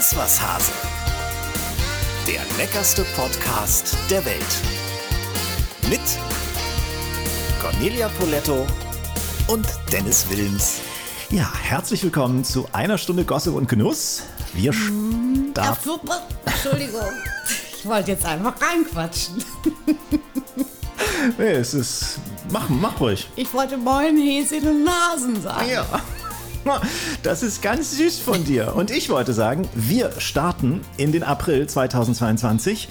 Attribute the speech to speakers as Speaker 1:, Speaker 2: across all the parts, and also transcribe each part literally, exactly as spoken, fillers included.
Speaker 1: Iss was, Hase. Der leckerste Podcast der Welt. Mit Cornelia Poletto und Dennis Wilms.
Speaker 2: Ja, herzlich willkommen zu einer Stunde Gossip und Genuss. Wir
Speaker 3: mmh, starten. Entschuldigung, ich wollte jetzt einfach reinquatschen.
Speaker 2: Nee, es ist... Mach, mach ruhig.
Speaker 3: Ich wollte Moin, Häschen und Nasen sagen.
Speaker 2: Ja, das ist ganz süß von dir. Und ich wollte sagen, wir starten in den April zweitausendzweiundzwanzig.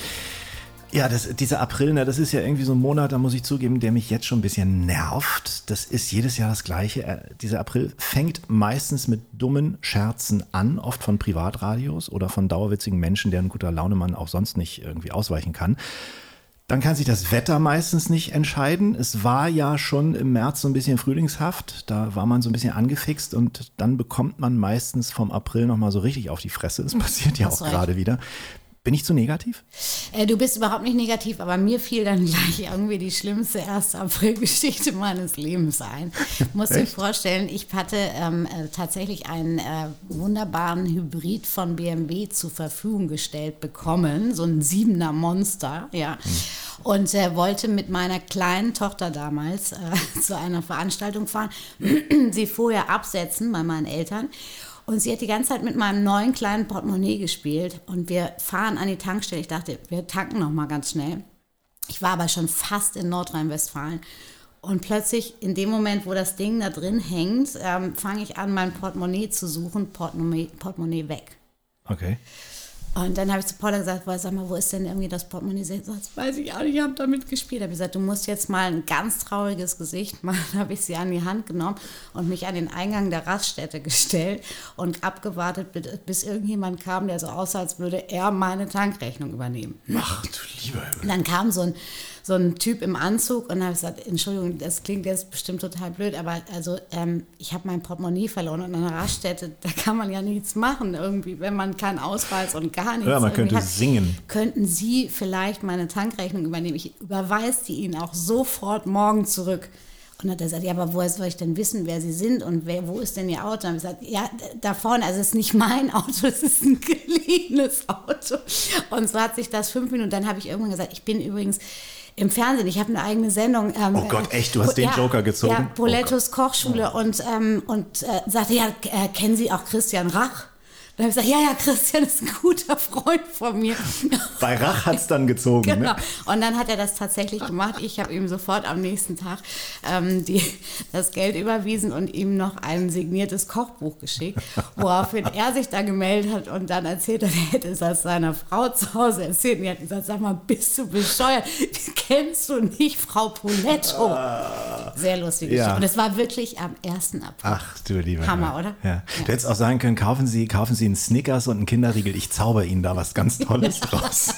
Speaker 2: Ja, das, dieser April, ne, das ist ja irgendwie so ein Monat, da muss ich zugeben, der mich jetzt schon ein bisschen nervt. Das ist jedes Jahr das Gleiche. Äh, dieser April fängt meistens mit dummen Scherzen an, oft von Privatradios oder von dauerwitzigen Menschen, deren guter Laune man auch sonst nicht irgendwie ausweichen kann. Dann kann sich das Wetter meistens nicht entscheiden. Es war ja schon im März so ein bisschen frühlingshaft. Da war man so ein bisschen angefixt und dann bekommt man meistens vom April nochmal so richtig auf die Fresse. Das passiert ja auch gerade wieder. Bin ich zu negativ?
Speaker 3: Äh, du bist überhaupt nicht negativ, aber mir fiel dann gleich irgendwie die schlimmste erste April-Geschichte meines Lebens ein. Ich muss dir vorstellen, ich hatte ähm, äh, tatsächlich einen äh, wunderbaren Hybrid von B M W zur Verfügung gestellt bekommen, so ein siebener Monster, ja. Hm. Und äh, wollte mit meiner kleinen Tochter damals äh, zu einer Veranstaltung fahren, sie vorher absetzen bei meinen Eltern. Und sie hat die ganze Zeit mit meinem neuen kleinen Portemonnaie gespielt und wir fahren an die Tankstelle. Ich dachte, wir tanken noch mal ganz schnell. Ich war aber schon fast in Nordrhein-Westfalen und plötzlich in dem Moment, wo das Ding da drin hängt, ähm, fange ich an, mein Portemonnaie zu suchen, Portemonnaie, Portemonnaie weg.
Speaker 2: Okay.
Speaker 3: Und dann habe ich zu Paula gesagt, sag mal, wo ist denn irgendwie das Portemonnaie? Sie sagt, das weiß ich auch nicht, ich habe damit gespielt. Da habe ich gesagt, du musst jetzt mal ein ganz trauriges Gesicht machen. Dann habe ich sie an die Hand genommen und mich an den Eingang der Raststätte gestellt und abgewartet, bis irgendjemand kam, der so aussah, als würde er meine Tankrechnung übernehmen.
Speaker 2: Ach du lieber Himmel.
Speaker 3: Und dann kam so ein, so ein Typ im Anzug und dann habe ich gesagt, Entschuldigung, das klingt jetzt bestimmt total blöd, aber also ähm, ich habe mein Portemonnaie verloren und an einer Raststätte, da kann man ja nichts machen irgendwie, wenn man keinen Ausweis und gar nichts
Speaker 2: ja, man könnte
Speaker 3: hat.
Speaker 2: Singen.
Speaker 3: Könnten Sie vielleicht meine Tankrechnung übernehmen? Ich überweise die Ihnen auch sofort morgen zurück. Und dann hat er gesagt, ja, aber woher soll ich denn wissen, wer Sie sind und wer, wo ist denn Ihr Auto? Und dann habe ich gesagt, ja, da vorne, also es ist nicht mein Auto, es ist ein geliehenes Auto. Und so hat sich das fünf Minuten, dann habe ich irgendwann gesagt, ich bin übrigens im Fernsehen, ich habe eine eigene Sendung. Ähm,
Speaker 2: oh Gott, echt, du hast den
Speaker 3: ja,
Speaker 2: Joker gezogen?
Speaker 3: Ja, Polettos
Speaker 2: oh
Speaker 3: Kochschule
Speaker 2: oh.
Speaker 3: und, ähm, und äh, sagte, ja, äh, kennen Sie auch Christian Rach? Dann habe ich gesagt, ja, ja, Christian ist ein guter Freund von mir.
Speaker 2: Bei Rach hat es dann gezogen.
Speaker 3: Genau.
Speaker 2: Ne?
Speaker 3: Und dann hat er das tatsächlich gemacht. Ich habe ihm sofort am nächsten Tag ähm, die, das Geld überwiesen und ihm noch ein signiertes Kochbuch geschickt, woraufhin er sich da gemeldet hat und dann erzählt hat, er hätte es als seiner Frau zu Hause erzählt. Und die hat gesagt, sag mal, bist du bescheuert? Kennst du nicht Frau Poletto? Sehr lustig.
Speaker 2: Ja.
Speaker 3: Und es war wirklich am ersten April.
Speaker 2: Ach du lieber
Speaker 3: Hammer, oder?
Speaker 2: Ja. Ja. Du hättest auch sagen können, kaufen Sie, kaufen Sie einen Snickers und einen Kinderriegel. Ich zauber Ihnen da was ganz Tolles draus.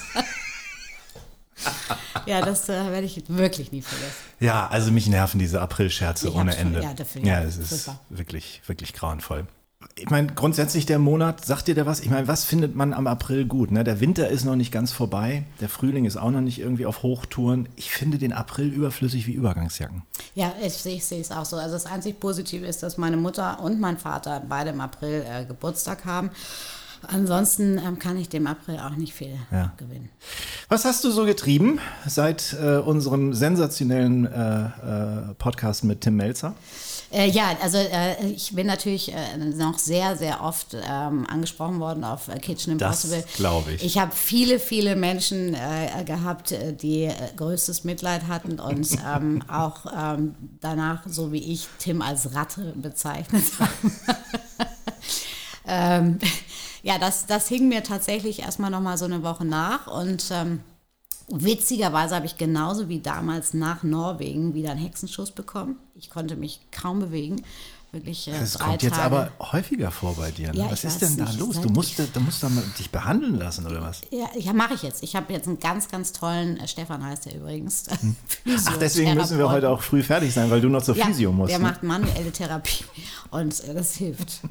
Speaker 3: Ja, das äh, werde ich wirklich nie vergessen.
Speaker 2: Ja, also mich nerven diese April-Scherze
Speaker 3: Ich
Speaker 2: ohne
Speaker 3: schon,
Speaker 2: Ende.
Speaker 3: ja, dafür,
Speaker 2: ja,
Speaker 3: ja,
Speaker 2: es ist
Speaker 3: super.
Speaker 2: wirklich, wirklich grauenvoll. Ich meine, grundsätzlich der Monat, sagt dir der was? Ich meine, was findet man am April gut? Ne? Der Winter ist noch nicht ganz vorbei, der Frühling ist auch noch nicht irgendwie auf Hochtouren. Ich finde den April überflüssig wie Übergangsjacken.
Speaker 3: Ja, ich, ich sehe es auch so. Also das einzig Positive ist, dass meine Mutter und mein Vater beide im April äh, Geburtstag haben. Ansonsten ähm, kann ich dem April auch nicht viel
Speaker 2: ja.
Speaker 3: gewinnen.
Speaker 2: Was hast du so getrieben seit äh, unserem sensationellen äh, äh, Podcast mit Tim Melzer?
Speaker 3: Äh, ja, also äh, ich bin natürlich äh, noch sehr, sehr oft ähm, angesprochen worden auf äh, Kitchen Impossible.
Speaker 2: Das glaube ich.
Speaker 3: Ich habe viele, viele Menschen äh, gehabt, die äh, größtes Mitleid hatten und ähm, auch ähm, danach, so wie ich, Tim als Ratte bezeichnet haben. ähm, ja, das, das hing mir tatsächlich erstmal nochmal so eine Woche nach und ähm, witzigerweise habe ich genauso wie damals nach Norwegen wieder einen Hexenschuss bekommen. Ich konnte mich kaum bewegen. Wirklich äh,
Speaker 2: das
Speaker 3: drei
Speaker 2: kommt jetzt
Speaker 3: Tage.
Speaker 2: aber häufiger vor bei dir. Ne?
Speaker 3: Ja,
Speaker 2: was
Speaker 3: ich
Speaker 2: ist
Speaker 3: weiß
Speaker 2: denn da
Speaker 3: nicht,
Speaker 2: los? Du musst, du musst doch mal dich behandeln lassen, oder was?
Speaker 3: Ja, ja mache ich jetzt. Ich habe jetzt einen ganz, ganz tollen, äh, Stefan heißt er übrigens.
Speaker 2: Hm. Ach, deswegen müssen wir heute auch früh fertig sein, weil du noch zur
Speaker 3: ja,
Speaker 2: Physio musst.
Speaker 3: Der
Speaker 2: ne?
Speaker 3: macht manuelle Therapie und äh, das hilft.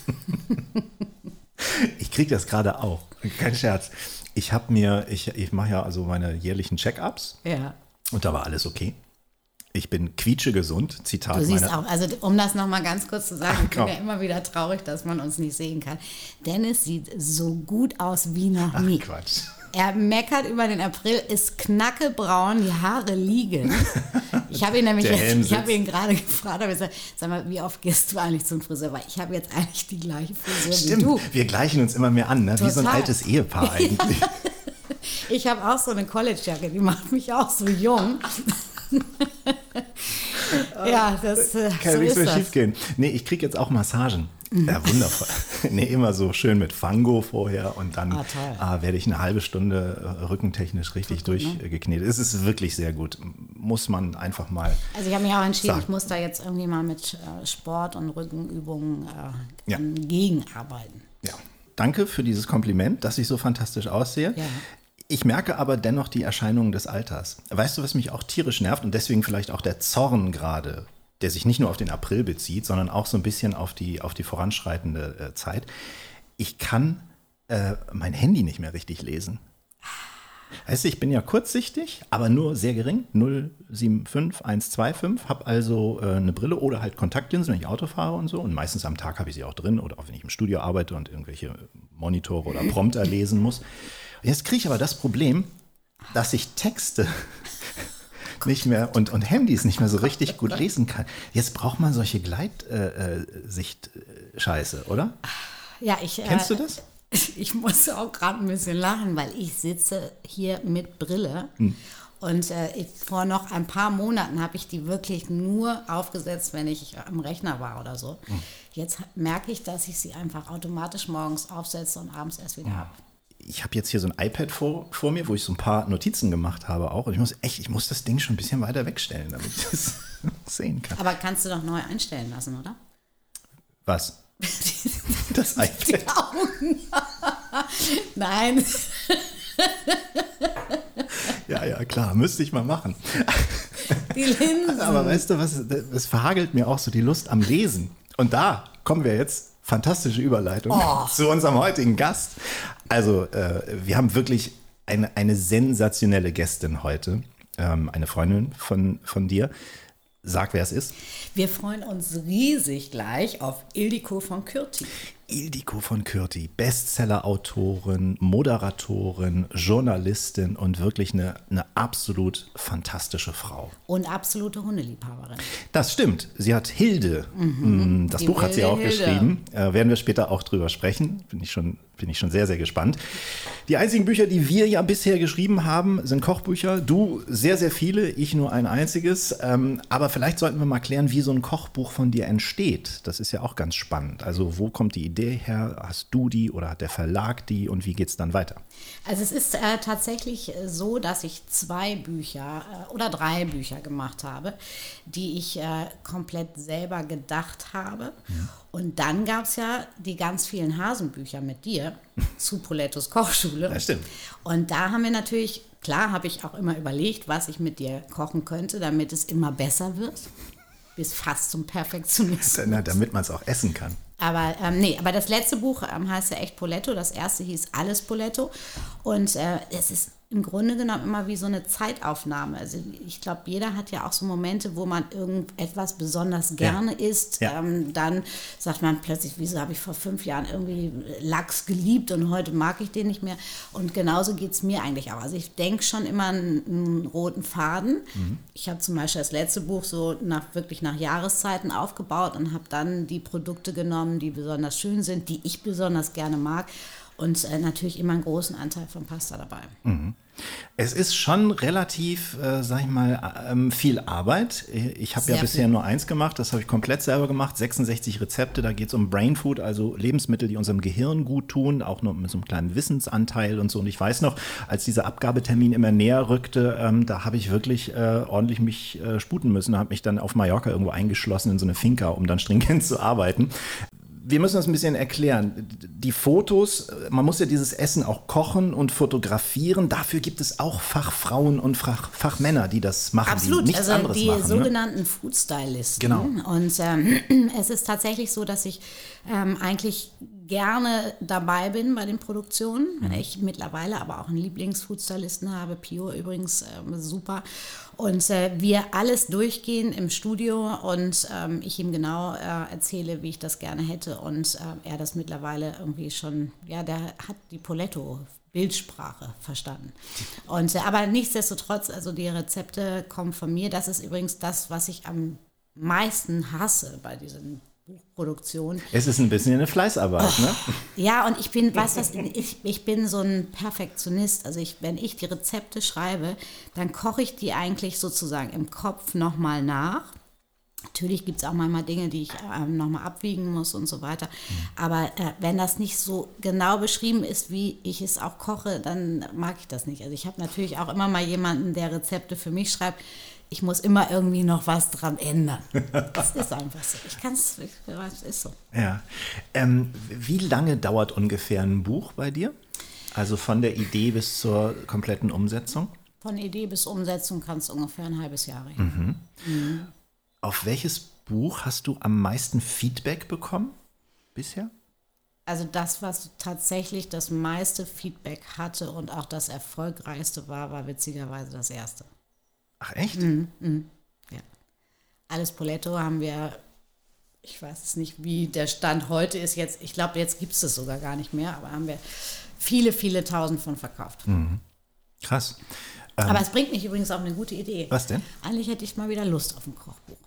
Speaker 2: Ich kriege das gerade auch. Kein Scherz. Ich habe mir, ich, ich mache ja also meine jährlichen Check-ups.
Speaker 3: Ja.
Speaker 2: Und da war alles okay. Ich bin quietschegesund, Zitat
Speaker 3: Du siehst
Speaker 2: meiner.
Speaker 3: auch, also um das nochmal ganz kurz zu sagen, ich bin
Speaker 2: komm.
Speaker 3: ja immer wieder traurig, dass man uns nicht sehen kann. Dennis sieht so gut aus wie noch
Speaker 2: Ach,
Speaker 3: nie.
Speaker 2: Quatsch.
Speaker 3: Er meckert über den April, ist knackebraun, die Haare liegen. Ich habe ihn nämlich
Speaker 2: Der
Speaker 3: jetzt,
Speaker 2: Helm
Speaker 3: ich habe
Speaker 2: sitzt.
Speaker 3: ihn gerade gefragt, habe gesagt, sag mal, wie oft gehst du eigentlich zum Friseur? Weil ich habe jetzt eigentlich die gleiche Frisur
Speaker 2: Stimmt,
Speaker 3: wie du.
Speaker 2: wir gleichen uns immer mehr an, ne? Wie so ein
Speaker 3: Total.
Speaker 2: altes Ehepaar eigentlich.
Speaker 3: Ich habe auch so eine College-Jacke, die macht mich auch so jung. Ja, das äh,
Speaker 2: Kann
Speaker 3: so
Speaker 2: nichts
Speaker 3: ist
Speaker 2: mehr
Speaker 3: das.
Speaker 2: schief gehen. Nee, ich kriege jetzt auch Massagen.
Speaker 3: Mhm.
Speaker 2: Ja, wundervoll. Nee, immer so schön mit Fango vorher und dann
Speaker 3: Ah, toll.
Speaker 2: ah, werde ich eine halbe Stunde äh, rückentechnisch richtig
Speaker 3: Tut gut, ne?
Speaker 2: durchgeknetet. Es ist wirklich sehr gut. Muss man einfach mal.
Speaker 3: Also ich habe mich auch entschieden,
Speaker 2: Sag.
Speaker 3: ich muss da jetzt irgendwie mal mit äh, Sport und Rückenübungen äh,
Speaker 2: Ja.
Speaker 3: gegenarbeiten.
Speaker 2: Ja. Danke für dieses Kompliment, dass ich so fantastisch aussehe.
Speaker 3: Ja.
Speaker 2: Ich merke aber dennoch die Erscheinungen des Alters. Weißt du, was mich auch tierisch nervt und deswegen vielleicht auch der Zorn gerade, der sich nicht nur auf den April bezieht, sondern auch so ein bisschen auf die, auf die voranschreitende äh, Zeit. Ich kann äh, mein Handy nicht mehr richtig lesen. Weißt du, ich bin ja kurzsichtig, aber nur sehr gering, null Komma sieben fünf, eins Komma fünfundzwanzig, habe also äh, eine Brille oder halt Kontaktlinsen, wenn ich Auto fahre und so. Und meistens am Tag habe ich sie auch drin oder auch wenn ich im Studio arbeite und irgendwelche Monitore oder Prompter lesen muss. Und jetzt kriege ich aber das Problem, dass ich Texte nicht mehr und, und Handys nicht mehr so richtig gut lesen kann. Jetzt braucht man solche Gleitsicht-Scheiße, oder?
Speaker 3: Ja, ich,
Speaker 2: Kennst
Speaker 3: äh,
Speaker 2: du das?
Speaker 3: Ich musste auch gerade ein bisschen lachen, weil ich sitze hier mit Brille
Speaker 2: Hm.
Speaker 3: und äh, ich, vor noch ein paar Monaten habe ich die wirklich nur aufgesetzt, wenn ich am Rechner war oder so.
Speaker 2: Hm.
Speaker 3: Jetzt merke ich, dass ich sie einfach automatisch morgens aufsetze und abends erst wieder ab.
Speaker 2: Ich habe jetzt hier so ein iPad vor, vor mir, wo ich so ein paar Notizen gemacht habe auch. Und ich muss echt, ich muss das Ding schon ein bisschen weiter wegstellen, damit ich das sehen kann.
Speaker 3: Aber kannst du doch neu einstellen lassen, oder?
Speaker 2: Was? Das iPad.
Speaker 3: Die Augen. Nein.
Speaker 2: Ja, ja, klar, müsste ich mal machen.
Speaker 3: Die Linsen.
Speaker 2: Aber weißt du was, es verhagelt mir auch so die Lust am Lesen. Und da kommen wir jetzt, fantastische Überleitung,
Speaker 3: Oh.
Speaker 2: zu unserem heutigen Gast. Also äh, wir haben wirklich eine, eine sensationelle Gästin heute, ähm, eine Freundin von, von dir. Sag, wer es ist.
Speaker 3: Wir freuen uns riesig gleich auf Ildiko von Kürti.
Speaker 2: Ildiko von Kürti, Bestseller-Autorin, Moderatorin, Journalistin und wirklich eine, eine absolut fantastische Frau.
Speaker 3: Und absolute Hundeliebhaberin.
Speaker 2: Das stimmt. Sie hat Hilde. Mhm. Das
Speaker 3: Die
Speaker 2: Buch hat sie
Speaker 3: wilde
Speaker 2: auch
Speaker 3: Hilde.
Speaker 2: geschrieben. Äh, werden wir später auch drüber sprechen. Bin ich schon, bin ich schon sehr, sehr gespannt. Die einzigen Bücher, die wir ja bisher geschrieben haben, sind Kochbücher. Du sehr, sehr viele, ich nur ein einziges. Ähm, aber vielleicht sollten wir mal klären, wie so ein Kochbuch von dir entsteht. Das ist ja auch ganz spannend. Also wo kommt die Idee her? Hast du die oder hat der Verlag die und wie geht es dann weiter?
Speaker 3: Also es ist äh, tatsächlich äh, so, dass ich zwei Bücher äh, oder drei Bücher gemacht habe, die ich äh, komplett selber gedacht habe. Und dann gab es ja die ganz vielen Hasenbücher mit dir zu Polettos Kochschule.
Speaker 2: Das stimmt.
Speaker 3: Und da haben wir natürlich, klar habe ich auch immer überlegt, was ich mit dir kochen könnte, damit es immer besser wird. Bis fast zum Perfektionismus.
Speaker 2: Na, damit man es auch essen kann.
Speaker 3: Aber ähm, nee, aber das letzte Buch ähm, heißt ja echt Poletto. Das erste hieß Alles Poletto. Und äh, es ist im Grunde genommen immer wie so eine Zeitaufnahme. Also ich glaube, jeder hat ja auch so Momente, wo man irgendetwas besonders gerne isst.
Speaker 2: Ja.
Speaker 3: Ähm, dann sagt man plötzlich, wieso habe ich vor fünf Jahren irgendwie Lachs geliebt und heute mag ich den nicht mehr. Und genauso geht es mir eigentlich auch. Also ich denke schon immer einen, einen roten Faden. Mhm. Ich habe zum Beispiel das letzte Buch so nach, wirklich nach Jahreszeiten aufgebaut und habe dann die Produkte genommen, die besonders schön sind, die ich besonders gerne mag. Und äh, natürlich immer einen großen Anteil von Pasta dabei.
Speaker 2: Mhm. Es ist schon relativ, äh, sag ich mal, ähm, viel Arbeit. Ich habe ja bisher
Speaker 3: viel.
Speaker 2: nur eins gemacht, das habe ich komplett selber gemacht. sechsundsechzig Rezepte, da geht es um Brain Food, also Lebensmittel, die unserem Gehirn gut tun, auch nur mit so einem kleinen Wissensanteil und so. Und ich weiß noch, als dieser Abgabetermin immer näher rückte, ähm, da habe ich wirklich äh, ordentlich mich äh, sputen müssen, habe mich dann auf Mallorca irgendwo eingeschlossen in so eine Finca, um dann stringent zu arbeiten. Wir müssen das ein bisschen erklären. Die Fotos, man muss ja dieses Essen auch kochen und fotografieren. Dafür gibt es auch Fachfrauen und Fach, Fachmänner, die das machen,
Speaker 3: Absolut,
Speaker 2: die nichts
Speaker 3: also
Speaker 2: anderes
Speaker 3: die
Speaker 2: machen.
Speaker 3: sogenannten
Speaker 2: Ne?
Speaker 3: Food-Stylisten.
Speaker 2: Genau.
Speaker 3: Und ähm, es ist tatsächlich so, dass ich ähm, eigentlich gerne dabei bin bei den Produktionen. Mhm. Ich mittlerweile aber auch einen Lieblings-Food-Stylisten habe, Pio übrigens, ähm, super. Und äh, wir alles durchgehen im Studio und ähm, ich ihm genau äh, erzähle, wie ich das gerne hätte. Und äh, er das mittlerweile irgendwie schon, ja, der hat die Poletto-Bildsprache verstanden. Und, äh, aber nichtsdestotrotz, also die Rezepte kommen von mir. Das ist übrigens das, was ich am meisten hasse bei diesen Buchproduktionen.
Speaker 2: Es ist ein bisschen eine Fleißarbeit, oh, ne?
Speaker 3: Ja, und ich bin, weißt du was, ich, ich bin so ein Perfektionist. Also ich, wenn ich die Rezepte schreibe, dann koche ich die eigentlich sozusagen im Kopf nochmal nach. Natürlich gibt es auch manchmal Dinge, die ich ähm, nochmal abwiegen muss und so weiter. Aber äh, wenn das nicht so genau beschrieben ist, wie ich es auch koche, dann mag ich das nicht. Also ich habe natürlich auch immer mal jemanden, der Rezepte für mich schreibt. Ich muss immer irgendwie noch was dran ändern. Das ist einfach so. Ich kann es, es ist so.
Speaker 2: Ja. Ähm, wie lange dauert ungefähr ein Buch bei dir? Also von der Idee bis zur kompletten Umsetzung?
Speaker 3: Von Idee bis Umsetzung kann es ungefähr ein halbes Jahr reden.
Speaker 2: Mhm. Mhm. Auf welches Buch hast du am meisten Feedback bekommen bisher?
Speaker 3: Also das, was tatsächlich das meiste Feedback hatte und auch das erfolgreichste war, war witzigerweise das erste.
Speaker 2: Ach echt?
Speaker 3: Mhm, mh, ja. Alles Poletto haben wir, ich weiß es nicht, wie der Stand heute ist jetzt, ich glaube, jetzt gibt es es sogar gar nicht mehr, aber haben wir viele, viele tausend von verkauft.
Speaker 2: Mhm. Krass. Ähm,
Speaker 3: aber es bringt mich übrigens auf eine gute Idee.
Speaker 2: Was denn?
Speaker 3: Eigentlich hätte ich mal wieder Lust auf ein Kochbuch.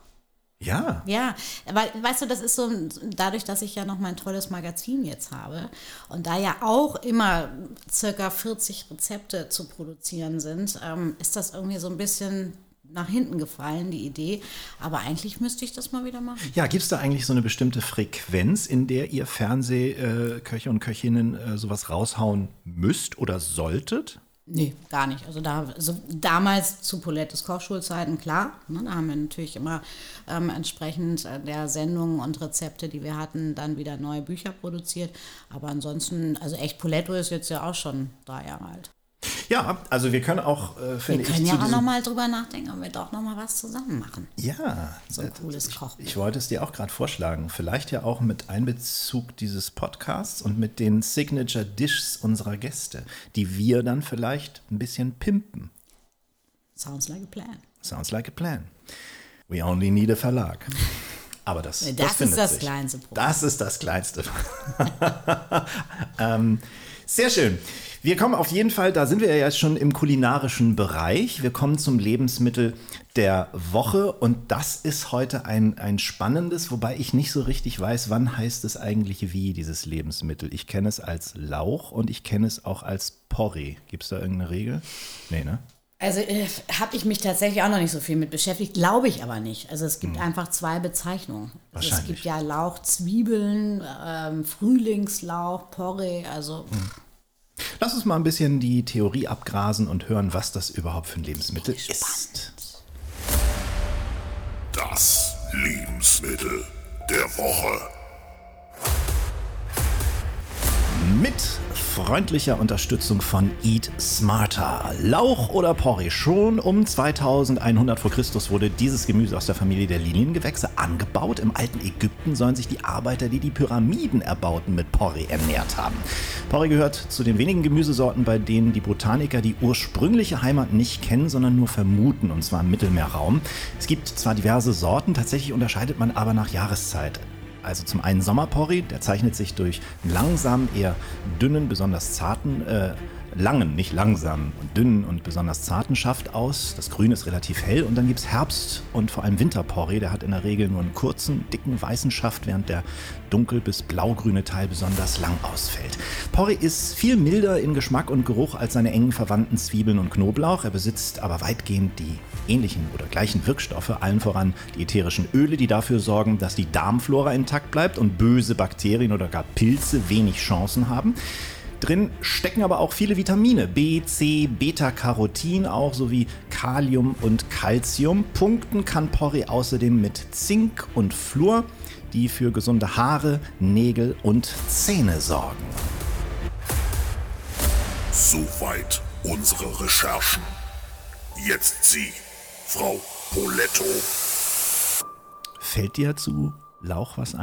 Speaker 2: Ja.
Speaker 3: Ja, weil, weißt du, das ist so, dadurch, dass ich ja noch mein tolles Magazin jetzt habe und da ja auch immer circa vierzig Rezepte zu produzieren sind, ähm, ist das irgendwie so ein bisschen nach hinten gefallen, die Idee. Aber eigentlich müsste ich das mal wieder machen.
Speaker 2: Ja, gibt es da eigentlich so eine bestimmte Frequenz, in der ihr Fernsehköche und Köchinnen äh, sowas raushauen müsst oder solltet?
Speaker 3: Nee, gar nicht. Also, da, also damals zu Polettes Kochschulzeiten, klar, ne, da haben wir natürlich immer ähm, entsprechend äh, der Sendungen und Rezepte, die wir hatten, dann wieder neue Bücher produziert. Aber ansonsten, also echt, Poletto ist jetzt ja auch schon drei Jahre alt.
Speaker 2: Ja, also wir können auch, äh, finde ich,
Speaker 3: Wir können ja auch nochmal drüber nachdenken, ob wir doch nochmal was zusammen machen.
Speaker 2: Ja.
Speaker 3: So ein cooles Kochbuch.
Speaker 2: Ich, ich wollte es dir auch gerade vorschlagen. Vielleicht ja auch mit Einbezug dieses Podcasts und mit den Signature Dishes unserer Gäste, die wir dann vielleicht ein bisschen pimpen.
Speaker 3: Sounds like a plan.
Speaker 2: Sounds like a plan. We only need a Verlag. Aber das,
Speaker 3: das,
Speaker 2: das
Speaker 3: ist das
Speaker 2: sich.
Speaker 3: kleinste Problem.
Speaker 2: Das ist das kleinste. ähm, sehr schön. Wir kommen auf jeden Fall, da sind wir ja jetzt schon im kulinarischen Bereich. Wir kommen zum Lebensmittel der Woche und das ist heute ein, ein spannendes, wobei ich nicht so richtig weiß, wann heißt es eigentlich wie, dieses Lebensmittel. Ich kenne es als Lauch und ich kenne es auch als Porree. Gibt es da irgendeine Regel? Nee, ne?
Speaker 3: Also äh, habe ich mich tatsächlich auch noch nicht so viel mit beschäftigt, glaube ich aber nicht. Also es gibt hm. einfach zwei Bezeichnungen. Also es gibt ja Lauch, Zwiebeln, ähm, Frühlingslauch, Porree, also... Hm.
Speaker 2: Lass uns mal ein bisschen die Theorie abgrasen und hören, was das überhaupt für ein Lebensmittel ist.
Speaker 1: Das Lebensmittel der Woche.
Speaker 2: Mit freundlicher Unterstützung von Eat Smarter. Lauch oder Porree. Schon um zweitausendeinhundert vor Christus wurde dieses Gemüse aus der Familie der Liliengewächse angebaut. Im alten Ägypten sollen sich die Arbeiter, die die Pyramiden erbauten, mit Porree ernährt haben. Porree gehört zu den wenigen Gemüsesorten, bei denen die Botaniker die ursprüngliche Heimat nicht kennen, sondern nur vermuten, und zwar im Mittelmeerraum. Es gibt zwar diverse Sorten, tatsächlich unterscheidet man aber nach Jahreszeit. Also zum einen Sommerporree, der zeichnet sich durch einen langsamen, eher dünnen, besonders zarten, äh, langen, nicht langsamen, dünnen und besonders zarten Schaft aus. Das Grün ist relativ hell und dann gibt es Herbst- und vor allem Winterporree. Der hat in der Regel nur einen kurzen, dicken, weißen Schaft, während der dunkel- bis blaugrüne Teil besonders lang ausfällt. Porree ist viel milder in Geschmack und Geruch als seine engen Verwandten Zwiebeln und Knoblauch. Er besitzt aber weitgehend die ähnlichen oder gleichen Wirkstoffe, allen voran die ätherischen Öle, die dafür sorgen, dass die Darmflora intakt bleibt und böse Bakterien oder gar Pilze wenig Chancen haben. Drin stecken aber auch viele Vitamine, B, C, Beta-Carotin auch, sowie Kalium und Calcium. Punkten kann Porree außerdem mit Zink und Fluor, die für gesunde Haare, Nägel und Zähne sorgen.
Speaker 1: Soweit unsere Recherchen. Jetzt Sie, Frau Poletto.
Speaker 2: Fällt dir zu Lauch was ein?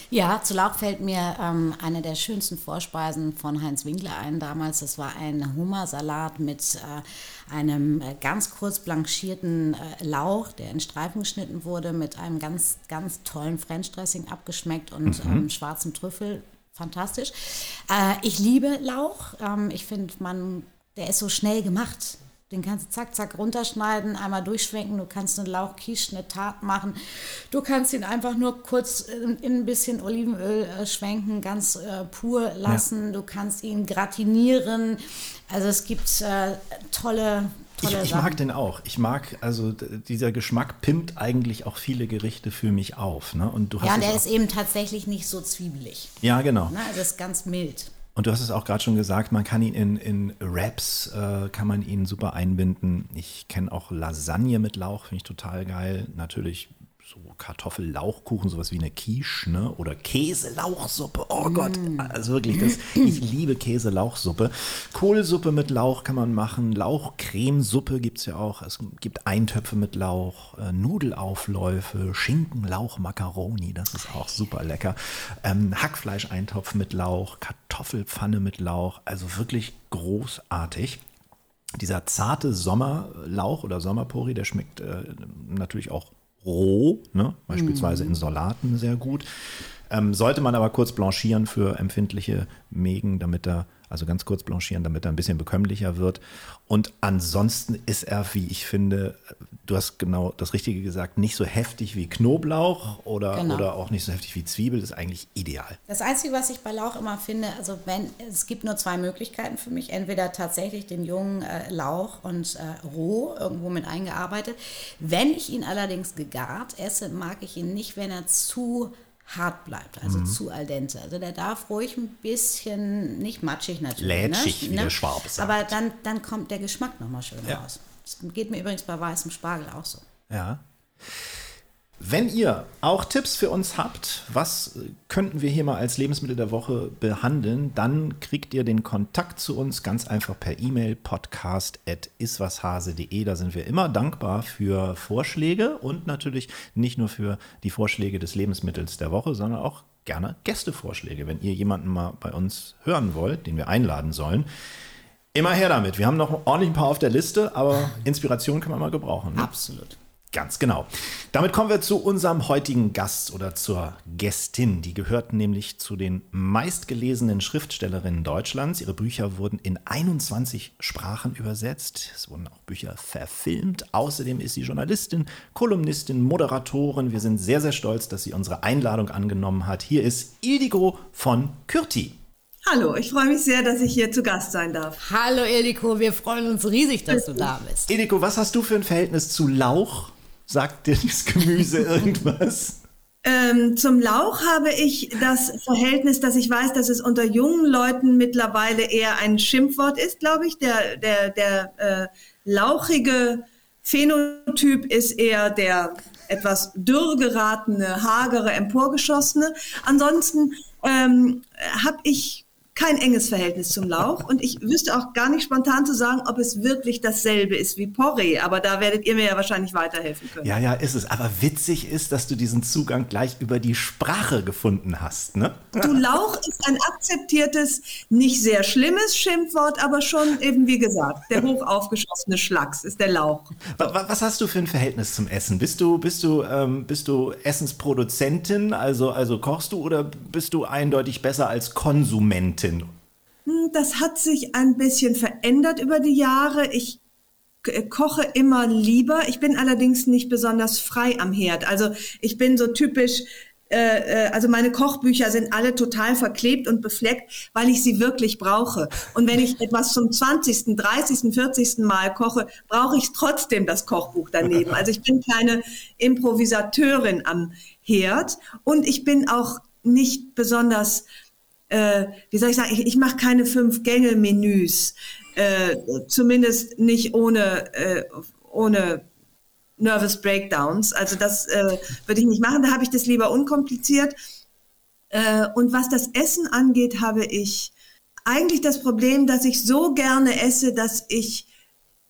Speaker 3: Ja, zu Lauch fällt mir ähm, eine der schönsten Vorspeisen von Heinz Winkler ein damals. Das war ein Hummersalat mit äh, einem äh, ganz kurz blanchierten äh, Lauch, der in Streifen geschnitten wurde, mit einem ganz, ganz tollen French Dressing abgeschmeckt und mhm. ähm, schwarzem Trüffel. Fantastisch. Äh, ich liebe Lauch. Ähm, ich finde, man, der ist so schnell gemacht. Den kannst du zack, zack runterschneiden, einmal durchschwenken. Du kannst eine Lauchquiche, eine Tarte machen. Du kannst ihn einfach nur kurz in, in ein bisschen Olivenöl äh, schwenken, ganz äh, pur lassen. Ja. Du kannst ihn gratinieren. Also es gibt äh, tolle, tolle
Speaker 2: ich, ich
Speaker 3: Sachen.
Speaker 2: mag den auch. Ich mag, also dieser Geschmack pimmt eigentlich auch viele Gerichte für mich auf. Ne? Und du hast
Speaker 3: ja, und der
Speaker 2: auch,
Speaker 3: ist eben tatsächlich nicht so zwiebelig.
Speaker 2: Ja, genau.
Speaker 3: Ne? Also es ist ganz mild.
Speaker 2: Und du hast es auch gerade schon gesagt, man kann ihn in, in Wraps, äh, kann man ihn super einbinden. Ich kenne auch Lasagne mit Lauch, finde ich total geil. Natürlich so Kartoffel-Lauchkuchen, sowas wie eine Quiche, ne? Oder Käse-Lauchsuppe. Oh mm. Gott, also wirklich, das, ich liebe Käse-Lauchsuppe. Kohlsuppe mit Lauch kann man machen. Lauchcremesuppe gibt es ja auch. Es gibt Eintöpfe mit Lauch, äh, Nudelaufläufe, Schinken-Lauch-Macaroni, das ist auch super lecker. Ähm, Hackfleischeintopf mit Lauch, Kartoffelpfanne mit Lauch, also wirklich großartig. Dieser zarte Sommerlauch oder Sommerpori, der schmeckt äh, natürlich auch roh, ne? Beispielsweise mm. in Salaten sehr gut. Ähm, sollte man aber kurz blanchieren für empfindliche Mägen, damit er, also ganz kurz blanchieren, damit er ein bisschen bekömmlicher wird. Und ansonsten ist er, wie ich finde, du hast genau das Richtige gesagt, nicht so heftig wie Knoblauch oder, genau. oder auch nicht so heftig wie Zwiebel, ist eigentlich ideal.
Speaker 3: Das Einzige, was ich bei Lauch immer finde, also wenn, es gibt nur zwei Möglichkeiten für mich, entweder tatsächlich den jungen äh, Lauch und äh, roh irgendwo mit eingearbeitet. Wenn ich ihn allerdings gegart esse, mag ich ihn nicht, wenn er zu hart bleibt, also mhm. zu al dente. Also der darf ruhig ein bisschen, nicht matschig natürlich.
Speaker 2: Lätschig,
Speaker 3: ne?
Speaker 2: wie der Schwabe sagt.
Speaker 3: Aber dann, dann kommt der Geschmack nochmal schön
Speaker 2: ja.
Speaker 3: raus. Das geht mir übrigens bei weißem Spargel auch so.
Speaker 2: Ja. Wenn ihr auch Tipps für uns habt, was könnten wir hier mal als Lebensmittel der Woche behandeln, dann kriegt ihr den Kontakt zu uns ganz einfach per E-Mail podcast at iswashase punkt de. Da sind wir immer dankbar für Vorschläge und natürlich nicht nur für die Vorschläge des Lebensmittels der Woche, sondern auch gerne Gästevorschläge. Wenn ihr jemanden mal bei uns hören wollt, den wir einladen sollen, immer her damit. Wir haben noch ordentlich ein paar auf der Liste, aber Inspiration kann man mal gebrauchen. Ne?
Speaker 3: Absolut.
Speaker 2: Ganz genau. Damit kommen wir zu unserem heutigen Gast oder zur Gästin. Die gehört nämlich zu den meistgelesenen Schriftstellerinnen Deutschlands. Ihre Bücher wurden in einundzwanzig Sprachen übersetzt. Es wurden auch Bücher verfilmt. Außerdem ist sie Journalistin, Kolumnistin, Moderatorin. Wir sind sehr, sehr stolz, dass sie unsere Einladung angenommen hat. Hier ist Ildiko von Kürti.
Speaker 4: Hallo, ich freue mich sehr, dass ich hier zu Gast sein darf.
Speaker 3: Hallo Ildiko, wir freuen uns riesig, dass du da bist.
Speaker 2: Ildiko, was hast du für ein Verhältnis zu Lauch? Sagt dir das Gemüse irgendwas?
Speaker 4: Ähm, zum Lauch habe ich das Verhältnis, dass ich weiß, dass es unter jungen Leuten mittlerweile eher ein Schimpfwort ist, glaube ich. Der, der, der äh, lauchige Phänotyp ist eher der etwas dürr geratene, hagere, emporgeschossene. Ansonsten ähm, habe ich kein enges Verhältnis zum Lauch und ich wüsste auch gar nicht spontan zu sagen, ob es wirklich dasselbe ist wie Porree, aber da werdet ihr mir ja wahrscheinlich weiterhelfen können.
Speaker 2: Ja, ja, ist es. Aber witzig ist, dass du diesen Zugang gleich über die Sprache gefunden hast, ne?
Speaker 4: Du, Lauch ist ein akzeptiertes, nicht sehr schlimmes Schimpfwort, aber schon eben, wie gesagt, der hoch aufgeschossene Schlacks ist der Lauch.
Speaker 2: Was hast du für ein Verhältnis zum Essen? Bist du, bist du, ähm, bist du Essensproduzentin, also, also kochst du, oder bist du eindeutig besser als Konsumentin?
Speaker 4: Das hat sich ein bisschen verändert über die Jahre. Ich koche immer lieber. Ich bin allerdings nicht besonders frei am Herd. Also ich bin so typisch, äh, also meine Kochbücher sind alle total verklebt und befleckt, weil ich sie wirklich brauche. Und wenn ich etwas zum zwanzigsten, dreißigsten, vierzigsten Mal koche, brauche ich trotzdem das Kochbuch daneben. Also ich bin keine Improvisateurin am Herd und ich bin auch nicht besonders Äh, wie soll ich sagen, ich, ich mache keine Fünf-Gänge-Menüs, äh, zumindest nicht ohne, äh, ohne Nervous Breakdowns. Also das äh, würde ich nicht machen, da habe ich das lieber unkompliziert. Äh, und was das Essen angeht, habe ich eigentlich das Problem, dass ich so gerne esse, dass ich